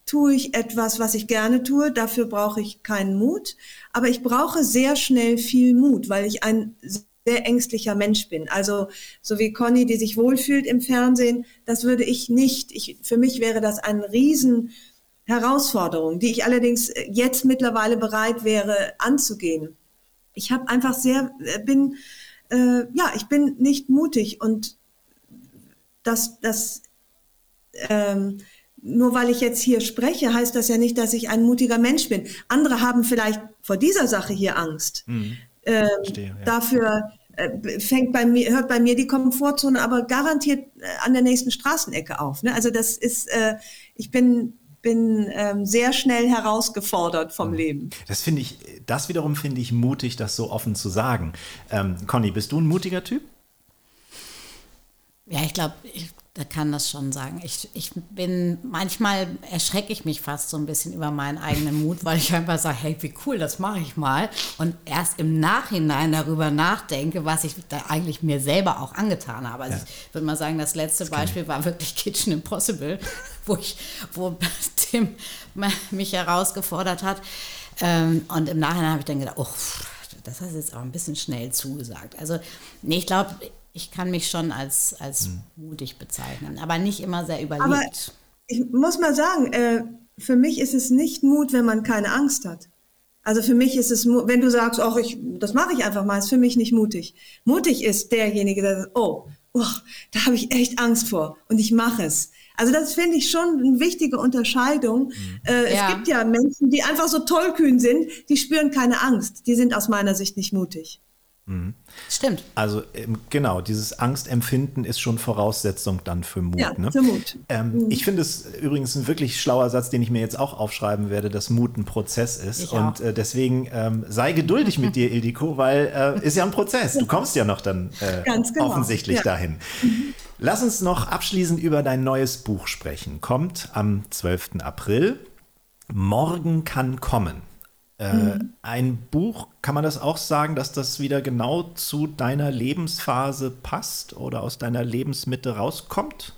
Speaker 4: tue ich etwas, was ich gerne tue. Dafür brauche ich keinen Mut. Aber ich brauche sehr schnell viel Mut, weil ich ein sehr ängstlicher Mensch bin. Also so wie Conny, die sich wohlfühlt im Fernsehen, das würde ich nicht. Ich, für mich wäre das eine riesen Herausforderung, die ich allerdings jetzt mittlerweile bereit wäre anzugehen. Ich habe einfach sehr, bin, äh, ja, ich bin nicht mutig und das, das, ähm, nur weil ich jetzt hier spreche, heißt das ja nicht, dass ich ein mutiger Mensch bin. Andere haben vielleicht vor dieser Sache hier Angst. Mhm. Ähm, Verstehe, ja. Dafür äh, fängt bei mir, hört bei mir die Komfortzone aber garantiert äh, an der nächsten Straßenecke auf. Ne? Also das ist, äh, ich bin bin ähm, sehr schnell herausgefordert vom Leben.
Speaker 2: Das finde ich, das wiederum finde ich mutig, das so offen zu sagen. Ähm, Conny, bist du ein mutiger Typ?
Speaker 3: Ja, ich glaube, ich da kann das schon sagen. Ich, ich bin, manchmal erschrecke ich mich fast so ein bisschen über meinen eigenen Mut, weil ich einfach sage, hey, wie cool, das mache ich mal. Und erst im Nachhinein darüber nachdenke, was ich da eigentlich mir selber auch angetan habe. Also ja. Ich würde mal sagen, das letzte das Beispiel war wirklich Kitchen Impossible, wo ich, wo Tim mich herausgefordert hat. Und im Nachhinein habe ich dann gedacht, oh, das hast du jetzt auch ein bisschen schnell zugesagt. Also, nee, ich glaube, ich kann mich schon als, als hm. mutig bezeichnen, aber nicht immer sehr überlegt.
Speaker 4: Aber ich muss mal sagen, äh, für mich ist es nicht Mut, wenn man keine Angst hat. Also für mich ist es, wenn du sagst, ach, ich, das mache ich einfach mal, ist für mich nicht mutig. Mutig ist derjenige, der sagt, oh, oh da habe ich echt Angst vor und ich mache es. Also das finde ich schon eine wichtige Unterscheidung. Mhm. Äh, ja. Es gibt ja Menschen, die einfach so tollkühn sind, die spüren keine Angst. Die sind aus meiner Sicht nicht mutig.
Speaker 2: Mhm.
Speaker 3: Stimmt.
Speaker 2: Also genau, dieses Angstempfinden ist schon Voraussetzung dann für Mut.
Speaker 4: Ja,
Speaker 2: ne?
Speaker 4: für Mut.
Speaker 2: Ähm, mhm. Ich finde es übrigens ein wirklich schlauer Satz, den ich mir jetzt auch aufschreiben werde, dass Mut ein Prozess ist. Ich Und äh, deswegen ähm, sei geduldig mit dir, Ildiko, weil äh, ist ja ein Prozess. Du kommst ja noch dann äh, Ganz genau. offensichtlich ja. dahin. Mhm. Lass uns noch abschließend über dein neues Buch sprechen. Kommt am zwölften April. Morgen kann kommen. Äh, mhm. Ein Buch, kann man das auch sagen, dass das wieder genau zu deiner Lebensphase passt oder aus deiner Lebensmitte rauskommt?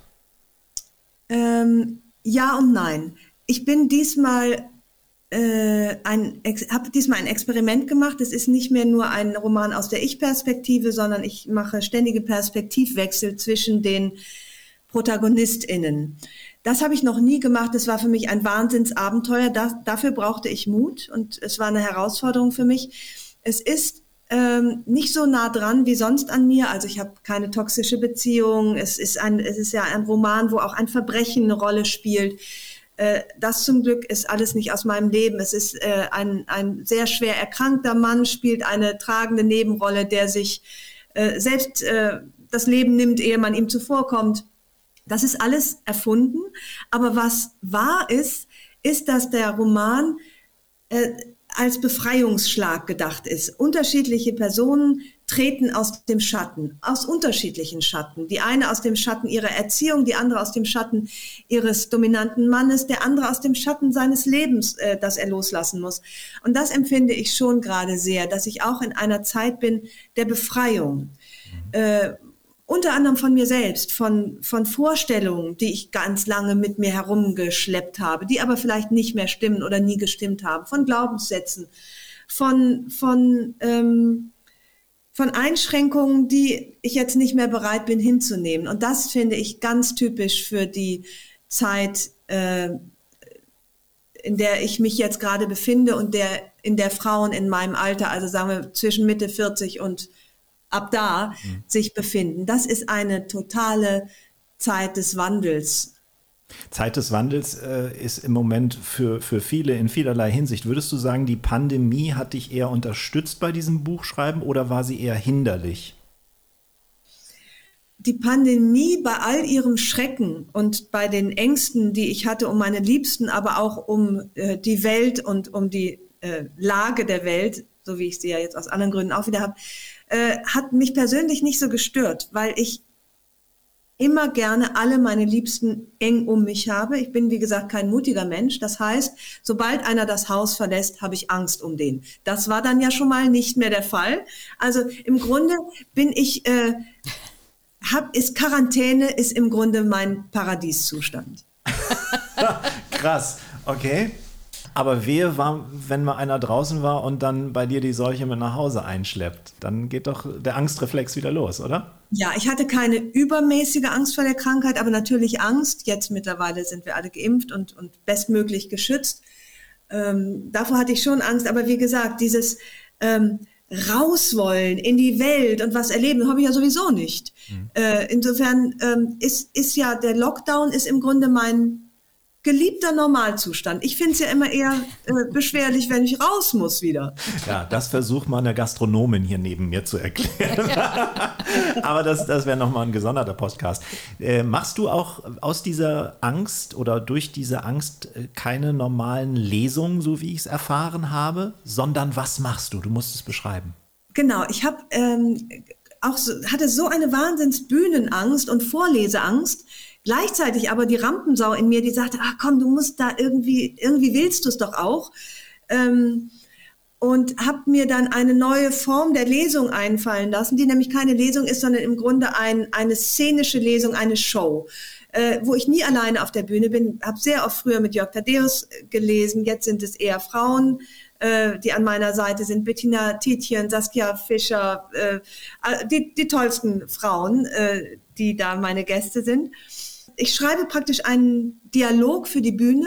Speaker 4: Ähm, ja und nein. Ich bin diesmal äh, ein, habe diesmal ein Experiment gemacht. Es ist nicht mehr nur ein Roman aus der Ich-Perspektive, sondern ich mache ständige Perspektivwechsel zwischen den ProtagonistInnen. Das habe ich noch nie gemacht. Das war für mich ein Wahnsinnsabenteuer. Da, dafür brauchte ich Mut und es war eine Herausforderung für mich. Es ist ähm, nicht so nah dran wie sonst an mir. Also ich habe keine toxische Beziehung. Es ist ein, es ist ja ein Roman, wo auch ein Verbrechen eine Rolle spielt. Äh, das zum Glück ist alles nicht aus meinem Leben. Es ist äh, ein, ein sehr schwer erkrankter Mann, spielt eine tragende Nebenrolle, der sich äh, selbst äh, das Leben nimmt, ehe man ihm zuvorkommt. Das ist alles erfunden, aber was wahr ist, ist, dass der Roman äh, als Befreiungsschlag gedacht ist. Unterschiedliche Personen treten aus dem Schatten, aus unterschiedlichen Schatten. Die eine aus dem Schatten ihrer Erziehung, die andere aus dem Schatten ihres dominanten Mannes, der andere aus dem Schatten seines Lebens, äh, das er loslassen muss. Und das empfinde ich schon gerade sehr, dass ich auch in einer Zeit bin der Befreiung. Äh, Unter anderem von mir selbst, von, von Vorstellungen, die ich ganz lange mit mir herumgeschleppt habe, die aber vielleicht nicht mehr stimmen oder nie gestimmt haben, von Glaubenssätzen, von, von, ähm, von Einschränkungen, die ich jetzt nicht mehr bereit bin hinzunehmen. Und das finde ich ganz typisch für die Zeit, äh, in der ich mich jetzt gerade befinde und der, in der Frauen in meinem Alter, also sagen wir zwischen Mitte vierzig und ab da mhm. sich befinden. Das ist eine totale Zeit des Wandels.
Speaker 2: Zeit des Wandels äh, ist im Moment für, für viele in vielerlei Hinsicht. Würdest du sagen, die Pandemie hat dich eher unterstützt bei diesem Buchschreiben oder war sie eher hinderlich?
Speaker 4: Die Pandemie bei all ihrem Schrecken und bei den Ängsten, die ich hatte um meine Liebsten, aber auch um äh, die Welt und um die äh, Lage der Welt, so wie ich sie ja jetzt aus anderen Gründen auch wieder habe, äh, hat mich persönlich nicht so gestört, weil ich immer gerne alle meine Liebsten eng um mich habe. Ich bin, wie gesagt, kein mutiger Mensch. Das heißt, sobald einer das Haus verlässt, habe ich Angst um den. Das war dann ja schon mal nicht mehr der Fall. Also im Grunde bin ich, äh, hab, ist Quarantäne ist im Grunde mein Paradieszustand.
Speaker 2: Krass. Okay. Aber wehe war, wenn mal einer draußen war und dann bei dir die Seuche mit nach Hause einschleppt. Dann geht doch der Angstreflex wieder los, oder?
Speaker 4: Ja, ich hatte keine übermäßige Angst vor der Krankheit, aber natürlich Angst. Jetzt mittlerweile sind wir alle geimpft und, und bestmöglich geschützt. Ähm, davor hatte ich schon Angst. Aber wie gesagt, dieses ähm, Rauswollen in die Welt und was erleben, habe ich ja sowieso nicht. Mhm. Äh, insofern ähm, ist, ist ja der Lockdown ist im Grunde mein geliebter Normalzustand. Ich finde es ja immer eher äh, beschwerlich, wenn ich raus muss wieder.
Speaker 2: Ja, das versucht mal eine Gastronomin hier neben mir zu erklären. Aber das, das wäre nochmal ein gesonderter Podcast. Äh, machst du auch aus dieser Angst oder durch diese Angst keine normalen Lesungen, so wie ich es erfahren habe, sondern was machst du? Du musst es beschreiben.
Speaker 4: Genau, ich habe ähm, auch so, hatte so eine Wahnsinns-Bühnenangst und Vorleseangst, gleichzeitig aber die Rampensau in mir, die sagte, ach komm, du musst da irgendwie, irgendwie willst du es doch auch. Ähm, und habe mir dann eine neue Form der Lesung einfallen lassen, die nämlich keine Lesung ist, sondern im Grunde ein, eine szenische Lesung, eine Show, äh, wo ich nie alleine auf der Bühne bin. Habe sehr oft früher mit Jörg Thaddeus gelesen, jetzt sind es eher Frauen, äh, die an meiner Seite sind. Bettina Tietjen, Saskia Fischer, äh, die, die tollsten Frauen, äh, die da meine Gäste sind. Ich schreibe praktisch einen Dialog für die Bühne.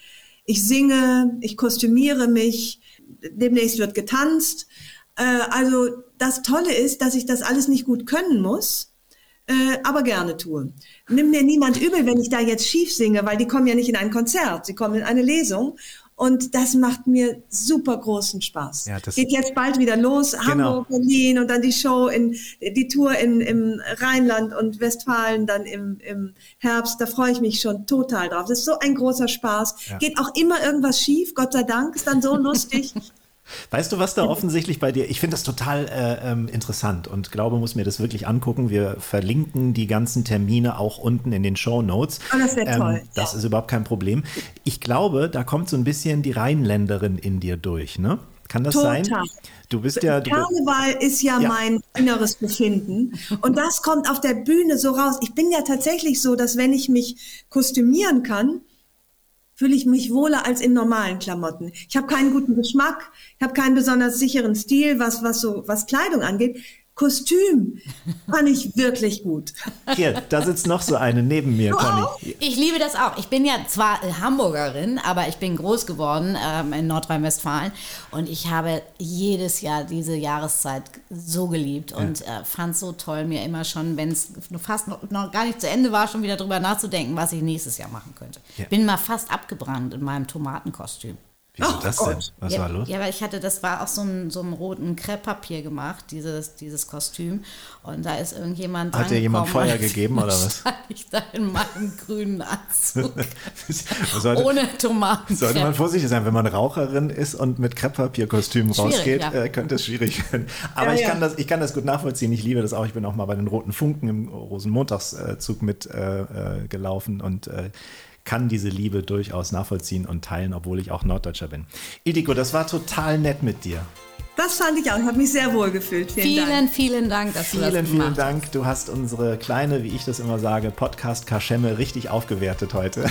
Speaker 4: Ich singe, ich kostümiere mich, demnächst wird getanzt. Äh, also das Tolle ist, dass ich das alles nicht gut können muss, äh, aber gerne tue. Nimm mir niemand übel, wenn ich da jetzt schief singe, weil die kommen ja nicht in ein Konzert, sie kommen in eine Lesung. Und das macht mir super großen Spaß. Ja, das geht jetzt bald wieder los. Genau. Hamburg, Berlin und dann die Show, in die Tour in, im Rheinland und Westfalen dann im, im Herbst. Da freue ich mich schon total drauf. Das ist so ein großer Spaß. Ja. Geht auch immer irgendwas schief, Gott sei Dank. Ist dann so lustig.
Speaker 2: Weißt du, was da offensichtlich bei dir, ich finde das total äh, ähm, interessant und glaube, muss mir das wirklich angucken. Wir verlinken die ganzen Termine auch unten in den Shownotes.
Speaker 4: Oh, das wäre ähm, toll.
Speaker 2: Das
Speaker 4: ja.
Speaker 2: ist überhaupt kein Problem. Ich glaube, da kommt so ein bisschen die Rheinländerin in dir durch, ne? Kann das
Speaker 4: Total.
Speaker 2: sein? Du bist ja... Du
Speaker 4: Karneval ist ja, ja mein inneres Befinden und das kommt auf der Bühne so raus. Ich bin ja tatsächlich so, dass wenn ich mich kostümieren kann, fühle ich mich wohler als in normalen Klamotten. Ich habe keinen guten Geschmack, ich habe keinen besonders sicheren Stil, was, was, so, was Kleidung angeht. Kostüm fand ich wirklich gut.
Speaker 2: Hier, da sitzt noch so eine neben mir, Conny.
Speaker 3: Ich liebe das auch. Ich bin ja zwar Hamburgerin, aber ich bin groß geworden ähm, in Nordrhein-Westfalen und ich habe jedes Jahr diese Jahreszeit so geliebt und äh, fand es so toll, mir immer schon, wenn es fast noch, noch gar nicht zu Ende war, schon wieder drüber nachzudenken, was ich nächstes Jahr machen könnte. Ja. Bin mal fast abgebrannt in meinem Tomatenkostüm.
Speaker 2: Wieso das denn? Was
Speaker 3: ja,
Speaker 2: war los?
Speaker 3: Ja, weil ich hatte, das war auch so ein, so ein roten Krepppapier gemacht, dieses, dieses Kostüm. Und da ist irgendjemand
Speaker 2: Hat dir jemand Feuer gegeben oder was?
Speaker 3: Ich da in meinem grünen Anzug.
Speaker 2: sollte,
Speaker 3: ohne Tomaten.
Speaker 2: Sollte man vorsichtig sein, wenn man Raucherin ist und mit Krepppapierkostüm rausgeht, ja. äh, könnte es schwierig werden. Aber ja, ich, ja. Kann das, ich kann das gut nachvollziehen. Ich liebe das auch. Ich bin auch mal bei den Roten Funken im Rosenmontagszug mit äh, äh, gelaufen und äh, kann diese Liebe durchaus nachvollziehen und teilen, obwohl ich auch Norddeutscher bin. Ildiko, das war total nett mit dir.
Speaker 4: Das fand ich auch. Ich habe mich sehr wohl gefühlt. Vielen,
Speaker 3: vielen
Speaker 4: Dank.
Speaker 3: Vielen Dank, dass
Speaker 2: vielen,
Speaker 3: du das gemacht
Speaker 2: Vielen, vielen Dank. Du hast unsere kleine, wie ich das immer sage, Podcast-Kaschemme richtig aufgewertet heute.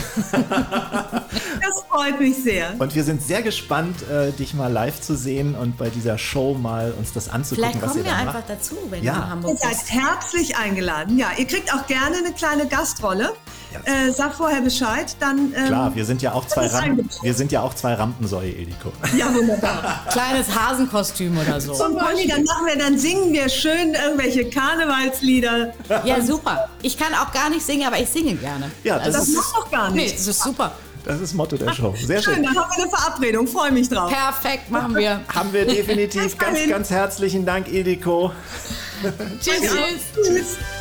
Speaker 4: Das freut mich sehr.
Speaker 2: Und wir sind sehr gespannt, äh, dich mal live zu sehen und bei dieser Show mal uns das anzugucken,
Speaker 3: Vielleicht
Speaker 2: was ihr da
Speaker 3: kommen
Speaker 2: macht.
Speaker 3: wir einfach dazu, wenn
Speaker 2: ja.
Speaker 3: du in Hamburg
Speaker 4: bist. Ihr seid herzlich eingeladen. Ja, ihr kriegt auch gerne eine kleine Gastrolle. Ja. Äh, sag vorher Bescheid, dann... Ähm,
Speaker 2: Klar, wir sind ja auch zwei Rampen, wir sind ja auch zwei Rampensäue, Ildiko.
Speaker 4: Ja, wunderbar.
Speaker 3: Kleines Hasenkostüm oder so.
Speaker 4: Zum Pony, dann machen wir, dann singen wir schön irgendwelche Karnevalslieder.
Speaker 3: Ja, super. Ich kann auch gar nicht singen, aber ich singe gerne.
Speaker 2: Ja, das,
Speaker 4: das
Speaker 2: ist,
Speaker 4: macht doch gar nicht.
Speaker 3: Nee, das ist super.
Speaker 2: Das ist Motto der Show. Sehr schön.
Speaker 4: Schön, dann haben wir eine Verabredung. Freue mich drauf.
Speaker 3: Perfekt, machen wir.
Speaker 2: Haben wir definitiv. Ganz, ganz herzlichen Dank, Ildiko.
Speaker 3: Tschüss.
Speaker 4: Tschüss.